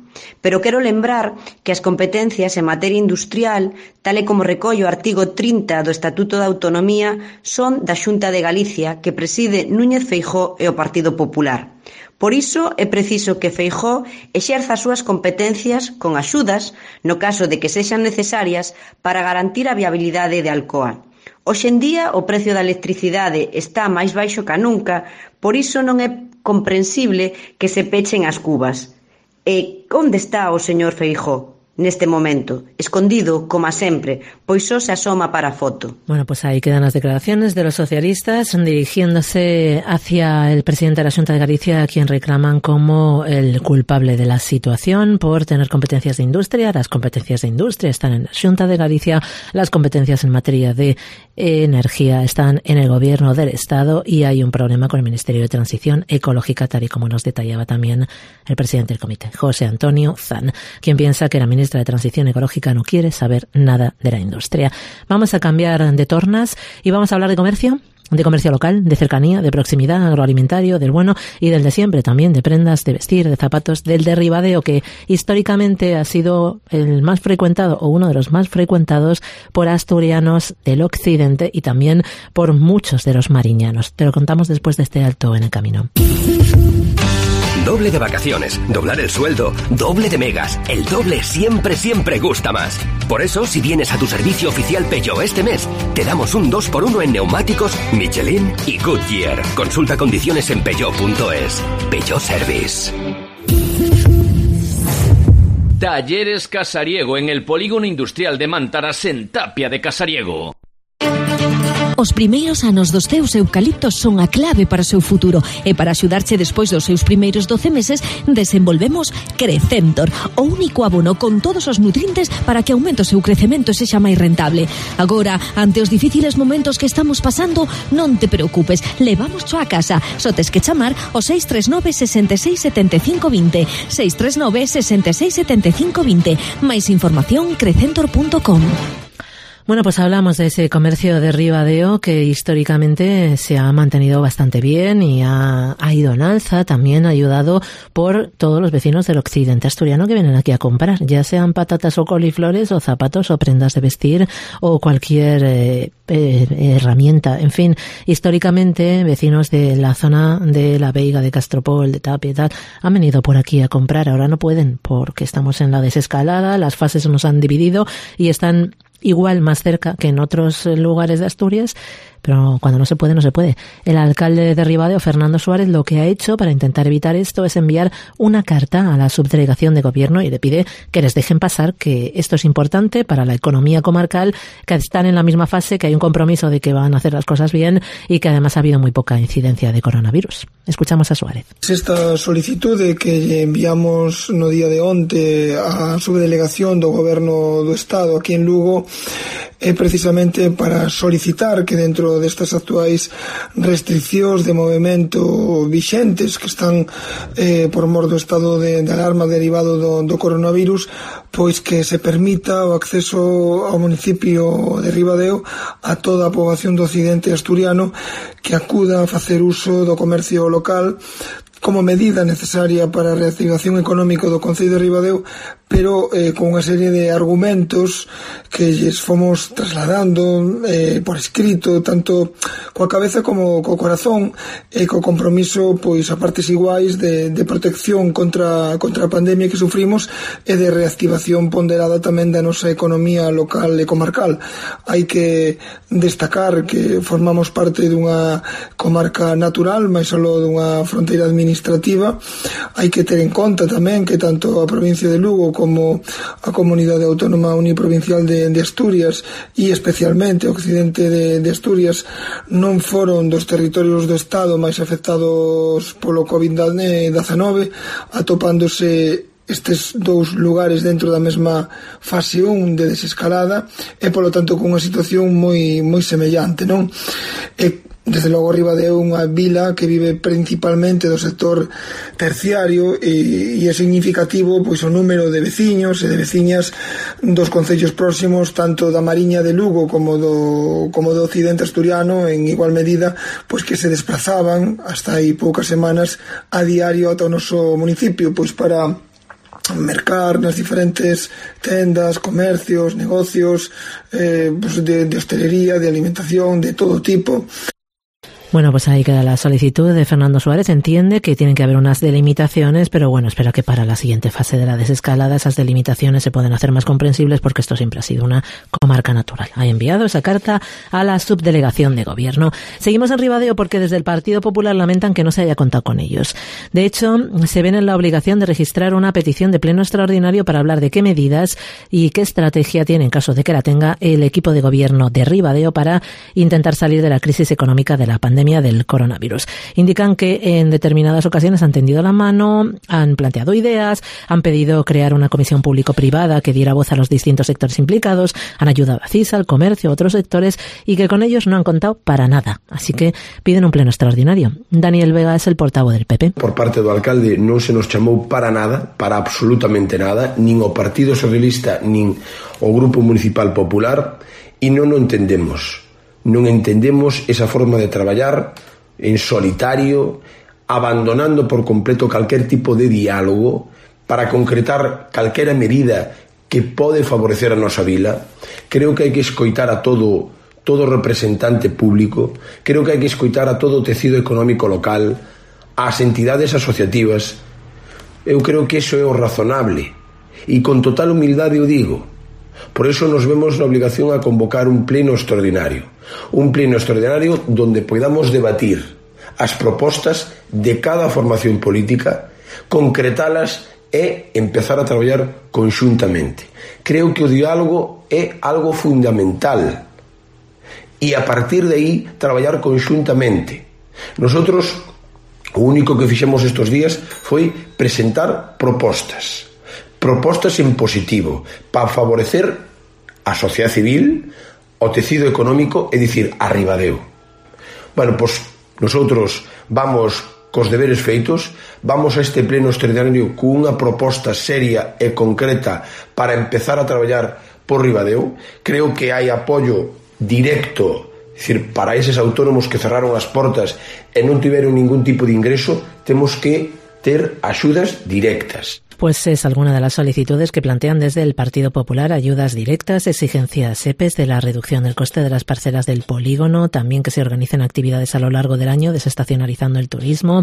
Pero quero lembrar que as competencias en materia industrial, tal e como recolle o artigo 30 do Estatuto da Autonomía, son da Xunta de Galicia, que preside Núñez Feijóo e o Partido Popular. Por iso é preciso que Feijóo exerza as súas competencias con axudas, no caso de que sexan necesarias, para garantir a viabilidade de Alcoa. Hoxe en día o precio da electricidade está máis baixo ca nunca, por iso non é comprensible que se pechen as cubas. E onde está o señor Feijóo neste momento? Escondido, como sempre, pois só se asoma para a foto. Bueno, pues ahí quedan las declaraciones de los socialistas dirigiéndose hacia el presidente de la Xunta de Galicia, a quien reclaman como el culpable de la situación por tener competencias de industria. Las competencias de industria están en la Xunta de Galicia, las competencias en materia de energía están en el Gobierno del Estado y hay un problema con el Ministerio de Transición Ecológica, tal y como nos detallaba también el presidente del comité, José Antonio Zan, quien piensa que la ministra de Transición Ecológica no quiere saber nada de la industria. Vamos a cambiar de tornas y vamos a hablar de comercio local, de cercanía, de proximidad, agroalimentario, del bueno y del de siempre, también de prendas, de vestir, de zapatos, del de Ribadeo, que históricamente ha sido el más frecuentado o uno de los más frecuentados por asturianos del occidente y también por muchos de los mariñanos. Te lo contamos después de este alto en el camino. Doble de vacaciones, doblar el sueldo, doble de megas. El doble siempre, siempre gusta más. Por eso, si vienes a tu servicio oficial Peugeot este mes, te damos un 2x1 en neumáticos, Michelin y Goodyear. Consulta condiciones en peugeot.es. Peugeot Service. Talleres Casariego en el Polígono Industrial de Mántaras, en Tapia de Casariego. Os primeiros anos dos teus eucaliptos son a clave para o seu futuro e para axudarche despois dos seus primeiros 12 meses desenvolvemos Crecentor, o único abono con todos os nutrientes para que aumente o seu crecemento e sexa máis rentable. Agora, ante os difíciles momentos que estamos pasando, non te preocupes, levámoscho a casa. Só tes que chamar ao 639 66 75 20, 639 66 75 20. Máis información crecentor.com. Bueno, pues hablamos de ese comercio de Ribadeo que históricamente se ha mantenido bastante bien y ha ido en alza, también ayudado por todos los vecinos del occidente asturiano que vienen aquí a comprar, ya sean patatas o coliflores o zapatos o prendas de vestir o cualquier herramienta. En fin, históricamente vecinos de la zona de La Veiga, de Castropol, de Tapia y tal, han venido por aquí a comprar. Ahora no pueden porque estamos en la desescalada, las fases nos han dividido y están igual más cerca que en otros lugares de Asturias, pero cuando no se puede, no se puede. El alcalde de Ribadeo, Fernando Suárez, lo que ha hecho para intentar evitar esto es enviar una carta a la subdelegación de gobierno y le pide que les dejen pasar, que esto es importante para la economía comarcal, que están en la misma fase, que hay un compromiso de que van a hacer las cosas bien y que además ha habido muy poca incidencia de coronavirus. Escuchamos a Suárez. Esta solicitude que enviamos no día de onte á subdelegación do goberno do Estado aquí en Lugo é precisamente para solicitar que dentro destas actuais restriccións de movimento vixentes que están por mor do estado de alarma derivado do coronavirus, pois que se permita o acceso ao municipio de Ribadeo a toda a poboación do occidente asturiano que acuda a facer uso do comercio local como medida necesaria para a reactivación económica do concello de Ribadeo, pero con unha serie de argumentos que lles fomos trasladando por escrito, tanto coa cabeza como co corazón, e co compromiso pois a partes iguais de protección contra a pandemia que sufrimos e de reactivación ponderada tamén da nosa economía local e comarcal. Hai que destacar que formamos parte dunha comarca natural, máis aló dunha fronteira administrativa. Hai que ter en conta tamén que tanto a provincia de Lugo como a Comunidade Autónoma Uniprovincial de Asturias e especialmente o occidente de Asturias non foron dos territorios do Estado máis afectados polo COVID-19, atopándose estes dous lugares dentro da mesma fase 1 de desescalada e polo tanto con unha situación moi semellante, non? Desde logo Ribadeo é unha vila que vive principalmente do sector terciario e é significativo pois o número de veciños e de veciñas dos concellos próximos, tanto da Mariña de Lugo como do occidente asturiano, en igual medida, pois que se desplazaban hasta aí poucas semanas a diario ata o noso municipio, pois para mercar nas diferentes tendas, comercios, negocios, pues de hostelería, de alimentación, de todo tipo. Bueno, pues ahí queda la solicitud de Fernando Suárez. Entiende que tienen que haber unas delimitaciones, pero bueno, espera que para la siguiente fase de la desescalada esas delimitaciones se pueden hacer más comprensibles porque esto siempre ha sido una comarca natural. Ha enviado esa carta a la subdelegación de gobierno. Seguimos en Ribadeo porque desde el Partido Popular lamentan que no se haya contado con ellos. De hecho, se ven en la obligación de registrar una petición de pleno extraordinario para hablar de qué medidas y qué estrategia tiene, en caso de que la tenga, el equipo de gobierno de Ribadeo para intentar salir de la crisis económica de la pandemia del coronavirus. Indican que en determinadas ocasiones han tendido la mano, han planteado ideas, han pedido crear una comisión público-privada que diera voz a los distintos sectores implicados, han ayudado a CISA, al comercio, a otros sectores y que con ellos no han contado para nada. Así que piden un pleno extraordinario. Daniel Vega es el portavoz del PP. Por parte do alcalde non se nos chamou para nada, para absolutamente nada, nin o Partido Socialista nin o Grupo Municipal Popular, e non o entendemos. Non entendemos esa forma de traballar en solitario, abandonando por completo calquer tipo de diálogo para concretar calquera medida que pode favorecer a nosa vila. Creo que hai que escoitar a todo representante público, creo que hai que escoitar a todo o tecido económico local, ás entidades asociativas. Eu creo que iso é o razonable e con total humildade o digo. Por eso nos vemos na obligación a convocar un pleno extraordinario donde podamos debatir as propostas de cada formación política, concretalas e empezar a traballar conxuntamente. Creo que o diálogo é algo fundamental e a partir de aí traballar conxuntamente. Nosotros o único que fixemos estes días foi presentar propostas en positivo para favorecer a sociedade civil, o tecido económico, é dicir, a Ribadeo. Bueno, pois nosotros vamos cos deberes feitos, vamos a este pleno extraordinario cunha proposta seria e concreta para empezar a traballar por Ribadeo. Creo que hai apoio directo, é dicir, para eses autónomos que cerraron as portas e non tiveron ningún tipo de ingreso, temos que ter axudas directas. Pues es alguna de las solicitudes que plantean desde el Partido Popular: ayudas directas, exigencias EPEs de la reducción del coste de las parcelas del polígono, también que se organicen actividades a lo largo del año desestacionalizando el turismo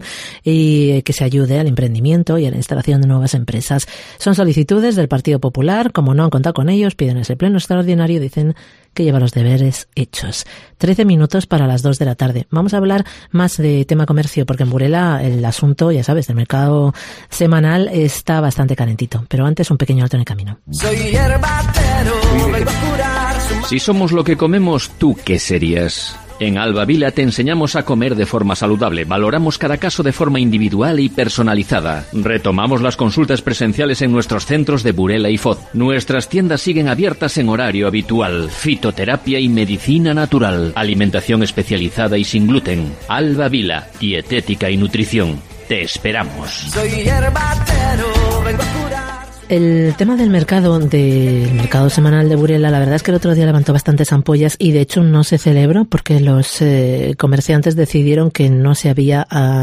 y que se ayude al emprendimiento y a la instalación de nuevas empresas. Son solicitudes del Partido Popular. Como no han contado con ellos, piden ese pleno extraordinario, dicen que lleva los deberes hechos. 13 minutos para las 2 de la tarde. Vamos a hablar más de tema comercio, porque en Burela el asunto, ya sabes, del mercado semanal está bastante calentito. Pero antes un pequeño alto en el camino. Soy hierbatero, vengo a curar. Si somos lo que comemos, ¿tú qué serías? En Albavila te enseñamos a comer de forma saludable, valoramos cada caso de forma individual y personalizada. Retomamos las consultas presenciales en nuestros centros de Burela y Foz. Nuestras tiendas siguen abiertas en horario habitual. Fitoterapia y medicina natural. Alimentación especializada y sin gluten. Albavila, dietética y nutrición. Te esperamos. Soy hierbatero, vengo a curar. El tema del mercado semanal de Burela, la verdad es que el otro día levantó bastantes ampollas y de hecho no se celebró porque los comerciantes decidieron que no se había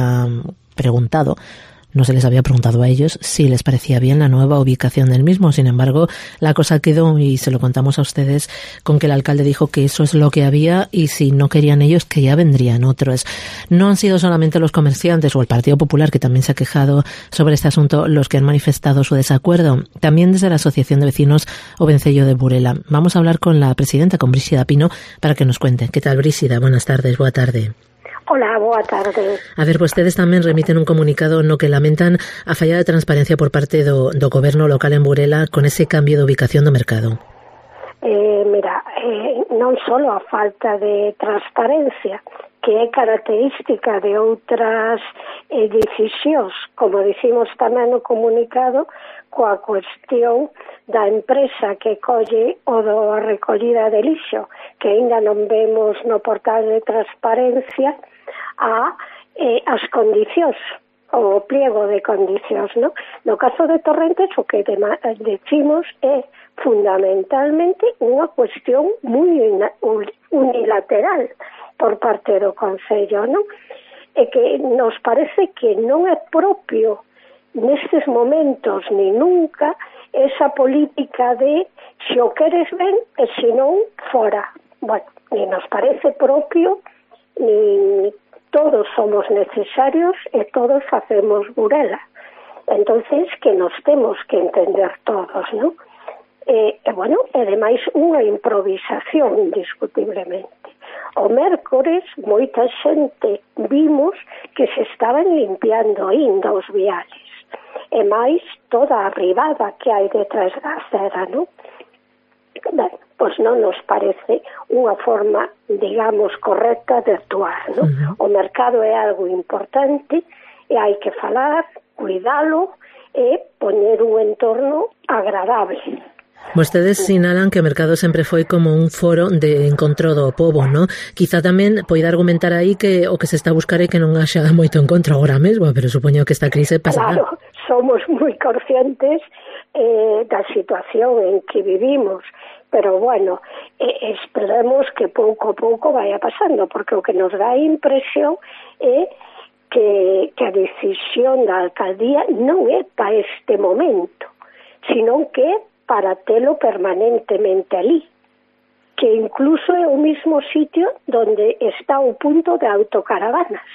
preguntado No se les había preguntado a ellos si les parecía bien la nueva ubicación del mismo. Sin embargo, la cosa quedó, y se lo contamos a ustedes, con que el alcalde dijo que eso es lo que había y si no querían ellos, que ya vendrían otros. No han sido solamente los comerciantes o el Partido Popular, que también se ha quejado sobre este asunto, los que han manifestado su desacuerdo. También desde la Asociación de Vecinos Ovencello de Burela. Vamos a hablar con la presidenta, con Bríxida Pino, para que nos cuente. ¿Qué tal, Bríxida? Buenas tardes, boa tarde. Hola, boa tarde. A ver, vostedes tamén remiten un comunicado no que lamentan a falla de transparencia por parte do goberno local en Burela con ese cambio de ubicación do mercado. Non só a falta de transparencia, que é característica de outras decisións, como dicimos tamén no comunicado, coa cuestión da empresa que colle o da recollida de lixo, que ainda non vemos no portal de transparencia as condicións, o pliego de condicións, ¿no? No caso de Torrentes, o que decimos é fundamentalmente unha cuestión moi unilateral por parte do Concello, ¿no? E que nos parece que non é propio nestes momentos ni nunca esa política de se o queres ben e se non, fora. Bueno, ni nos parece propio, ni todos somos necesarios e todos facemos Burela. Entonces, que nos temos que entender todos, ¿no? Bueno, e demais unha improvisación, indiscutiblemente. O mércores, moita xente vimos que se estaban limpiando ainda os viales. E máis toda a ribada que hai detrás da acera, non? Ben, pois non nos parece unha forma, digamos, correcta de actuar, non? O mercado é algo importante e hai que falar, cuidalo e poñer un entorno agradable. Vostedes sinalan que o mercado sempre foi como un foro de encontro do pobo, ¿no? Quizá tamén poida argumentar aí que o que se está a buscar é que non haxa moito encontro agora mesmo, pero supoño que esta crise pasará. Claro, somos moi conscientes da situación en que vivimos, pero bueno, esperemos que pouco a pouco vaya pasando, porque o que nos dá a impresión é que a decisión da alcaldía non é para este momento, sino que é para telo permanentemente ali, que incluso é o mismo sitio donde está o punto de autocaravanas.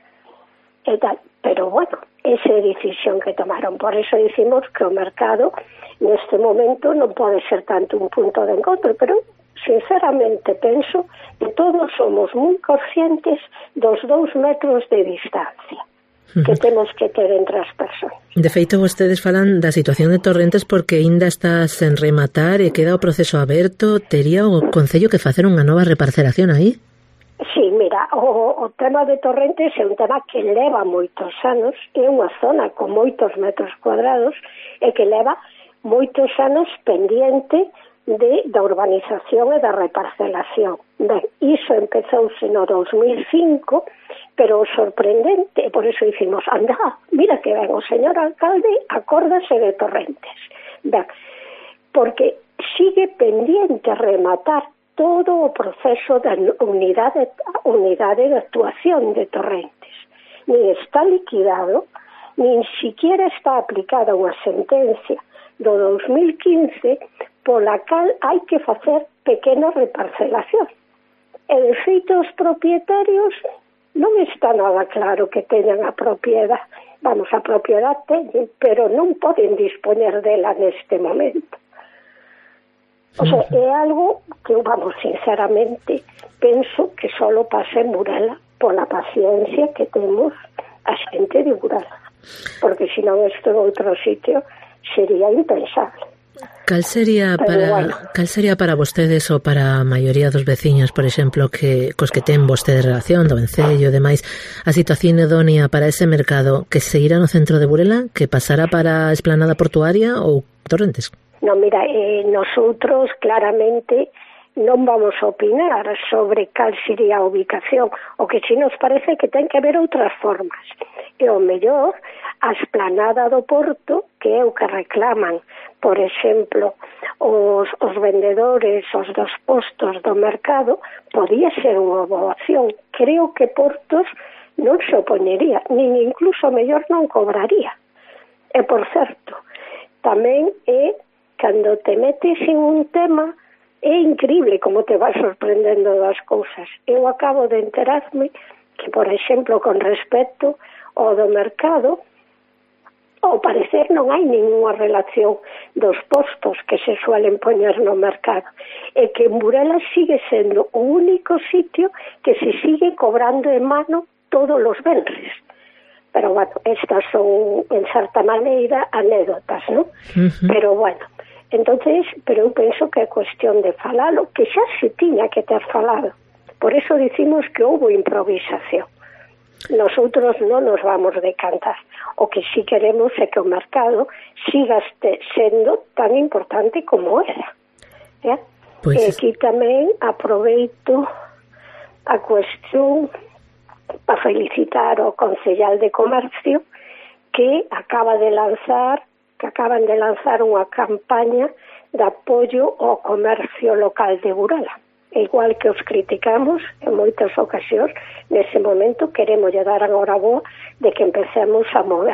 E tal. Pero bueno, esa é a decisión que tomaron. Por eso dicimos que o mercado neste momento non pode ser tanto un punto de encontro, pero sinceramente penso que todos somos moi conscientes dos 2 metros de distancia que temos que ter entre as persoas. De feito, vostedes falan da situación de Torrentes porque aínda está sen rematar e queda o proceso aberto. Tería o Concello que facer unha nova reparcelación aí? Sí, mira, o tema de Torrentes é un tema que leva moitos anos, é unha zona con moitos metros cuadrados e que leva moitos anos pendiente da urbanización e da reparcelación. Ben, iso empezouse no 2005, pero o sorprendente, e por eso dicimos, anda, mira que ben, o señor alcalde acórdase de Torrentes. Ben, porque sigue pendiente rematar todo o proceso da unidade de actuación de Torrentes. Nin está liquidado, nin siquiera está aplicada unha sentencia do 2015 pola cal hai que facer pequena reparcelación. E de feito os propietarios non está nada claro que teñan a propiedade. Vamos, a propiedade teñen, pero non poden dispoñer dela neste momento. O sea, é algo que, vamos, sinceramente, penso que solo pasa en Burela pola paciencia que temos a xente de Burela. Porque senón isto en outro sitio sería impensable. Cal sería para vostedes ou para a maioría dos veciños, por exemplo, que cos que ten vostedes relación do Vencello e demais, a situación idónea para ese mercado que seguirá no centro de Burela, que pasará para a esplanada portuaria ou Torrentes? Non, mira, nosotros claramente non vamos a opinar sobre cal sería a ubicación. O que si nos parece que ten que haber outras formas. E o mellor, a esplanada do Porto, que é o que reclaman, por exemplo, os vendedores, os dos postos do mercado, podía ser unha boa opción. Creo que Portos non se opoñería, nin incluso mellor non cobraría. E, por certo, tamén é cando te metes en un tema, é increíble como te vas sorprendendo das cousas. Eu acabo de enterarme que, por exemplo, con respecto ao do mercado, ao parecer non hai ninguna relación dos postos que se suelen poñer no mercado, e que en Burela sigue sendo o único sitio que se sigue cobrando en mano todos os venres. Pero, bueno, estas son, en certa maneira, anécdotas, non? Pero, bueno, entonces, pero eu penso que é cuestión de falalo, que xa se tiña que ter falado. Por eso dicimos que houve improvisación. Nosotros non nos vamos decantar. O que sí queremos é que o mercado siga sendo tan importante como era. Pues e aquí tamén aproveito a cuestión para felicitar ao concellal de Comercio que acaban de lanzar unha campaña de apoio ao comercio local de Burela. Igual que os criticamos en moitas ocasións, nese momento queremos dar a hora boa de que empecemos a movernos.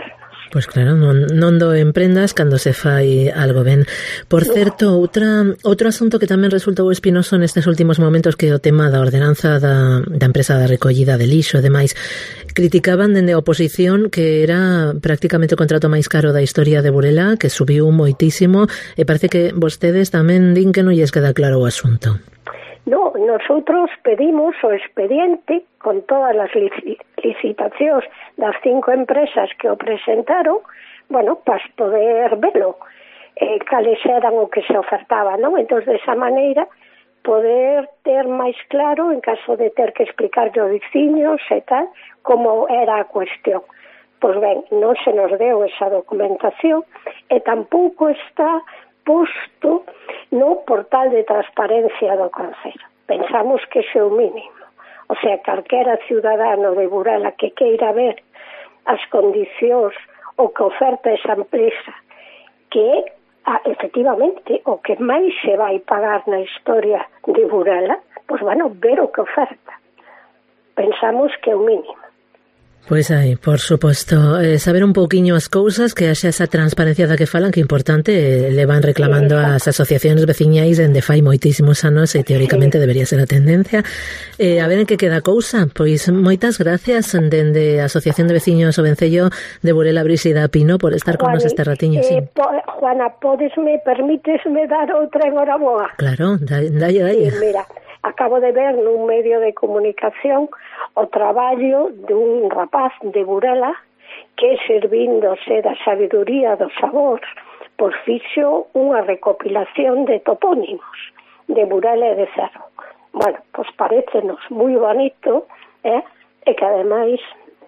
Pois claro, non do emprendas cando se fai algo ben. Por certo, outro asunto que tamén resultou espinoso nestes últimos momentos, que é o tema da ordenanza da empresa da recollida de lixo e demais. Criticaban dende a oposición que era prácticamente o contrato máis caro da historia de Burela, que subiu moitísimo, e parece que vostedes tamén din que non lles queda claro o asunto. No, nosotros pedimos o expediente con todas as licitacións das 5 empresas que o presentaron, bueno, para poder velo, cales eran o que se ofertaba, non? Entón, desa maneira, poder ter máis claro, en caso de ter que explicar os veciños e tal, como era a cuestión. Pois ben, non se nos deu esa documentación e tampouco está posto no portal de transparencia do Concello. Pensamos que ese é o mínimo. O sea, calquera ciudadano de Burela que queira ver as condicións o que oferta esa empresa, que é, efectivamente, o que máis se vai pagar na historia de Burela, pois, bueno, ver o que oferta. Pensamos que é o mínimo. Pois aí, por suposto, saber un pouquiño as cousas, que haxa esa transparencia da que falan, que é importante, le van reclamando as asociacións veciñais dende fai moitísimos anos e teóricamente debería ser a tendencia. A ver en que queda a cousa. Pois moitas gracias dende a Asociación de Veciños o Vencello de Burela, Bríxida Pino, por estar con nos este ratiño. Sí. Juana, permítesme dar outra enhoraboa? Claro, dalle. Sí, mira, acabo de ver nun medio de comunicación o traballo dun rapaz de Burela que, servíndose da sabiduría do sabor, por fixo unha recopilación de topónimos de Burela e de Cerro. Bueno, pois parécenos moi bonito, e que ademais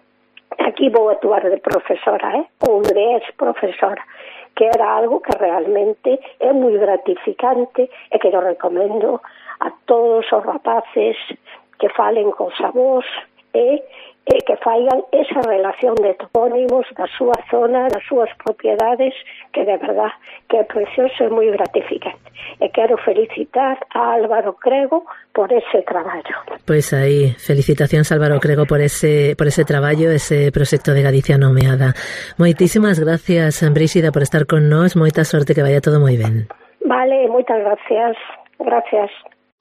aquí vou actuar de profesora, ou de ex-profesora, que era algo que realmente é moi gratificante e que yo recomendo a todos os rapaces que falen con sabós e que faigan esa relación de topónimos da súa zona, das súas propiedades, que de verdad que é precioso e moi gratificante. E quero felicitar a Álvaro Crego por ese traballo. Pois aí, felicitacións Álvaro Crego por ese traballo, ese proxecto de Galicia nomeada. Moitísimas gracias, Bríxida, por estar con nós. Moita sorte, que vaya todo moi ben. Vale, moitas gracias. Gracias.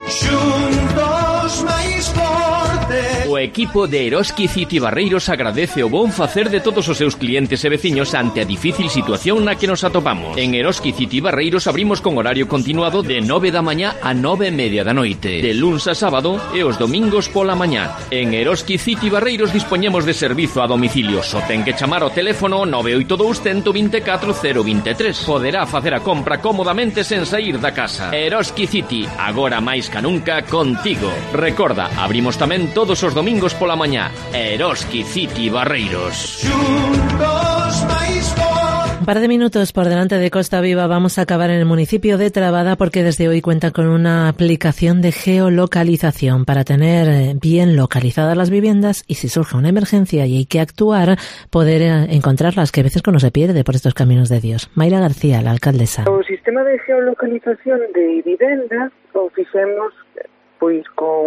Xuntos máis fortes. O equipo de Eroski City Barreiros agradece o bon facer de todos os seus clientes e veciños ante a difícil situación na que nos atopamos. En Eroski City Barreiros abrimos con horario continuado de 9 da mañá a 9:30 da noite, de luns a sábado e os domingos pola mañá. En Eroski City Barreiros dispoñemos de servizo a domicilio. Só ten que chamar ao teléfono 982 124 023. Poderá facer a compra cómodamente sen sair da casa. Eroski City, agora máis ca nunca contigo. Recorda, abrimos tamén todos os domingos pola mañá. Eroski City Barreiros. Xuntos máis fortes. Un par de minutos por delante de Costa Viva. Vamos a acabar en el municipio de Trabada, porque desde hoy cuenta con una aplicación de geolocalización para tener bien localizadas las viviendas y, si surge una emergencia y hay que actuar, poder encontrarlas, que a veces uno se pierde por estos caminos de Dios. Mayra García, la alcaldesa. O sistema de geolocalización de vivendas o fixemos pois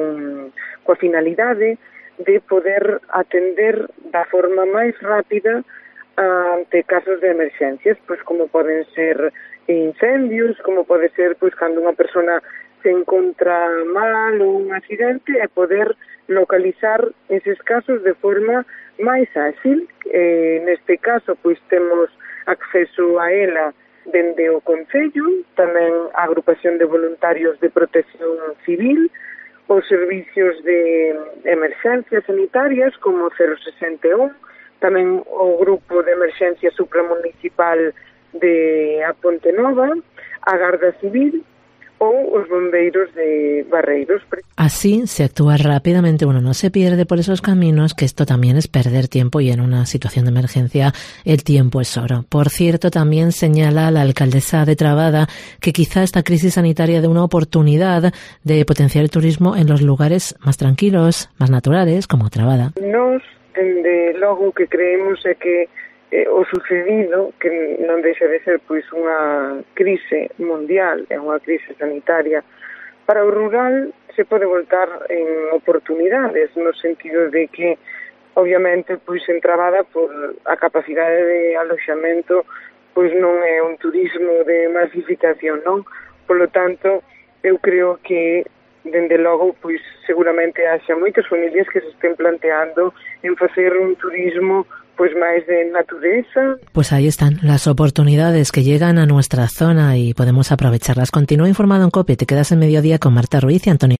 coa finalidade de poder atender da forma máis rápida ante casos de emerxencias, pois como poden ser incendios, como pode ser pois cando unha persona se encontra mal ou un accidente, e poder localizar eses casos de forma máis áxil. Neste caso, pois temos acceso a ela dende o Concello, tamén a agrupación de voluntarios de protección civil, os servicios de emerxencias sanitarias como 061, tamén o grupo de emerxencia supramunicipal de A Ponte Nova, a Garda Civil ou os bombeiros de Barreiros. Así se actúa rápidamente, uno no se pierde por esos caminos, que esto también es perder tiempo, y en una situación de emergencia el tiempo es oro. Por cierto, también señala la alcaldesa de Trabada que quizá esta crisis sanitaria dé una oportunidad de potenciar el turismo en los lugares más tranquilos, más naturales, como Trabada. Nos, dende logo, que creemos é que o sucedido, que non deixa de ser pois unha crise mundial, é unha crise sanitaria, para o rural se pode voltar en oportunidades, no sentido de que obviamente, pois entravada por a capacidade de aloxamento, pois non é un turismo de masificación, non? Polo tanto, eu creo que dende logo, pois seguramente haxa moitas familias que se estén planteando en facer un turismo pues más de naturaleza. Pues ahí están las oportunidades que llegan a nuestra zona y podemos aprovecharlas. Continúa informado en COPE, te quedas en Mediodía con Marta Ruiz y Antonio.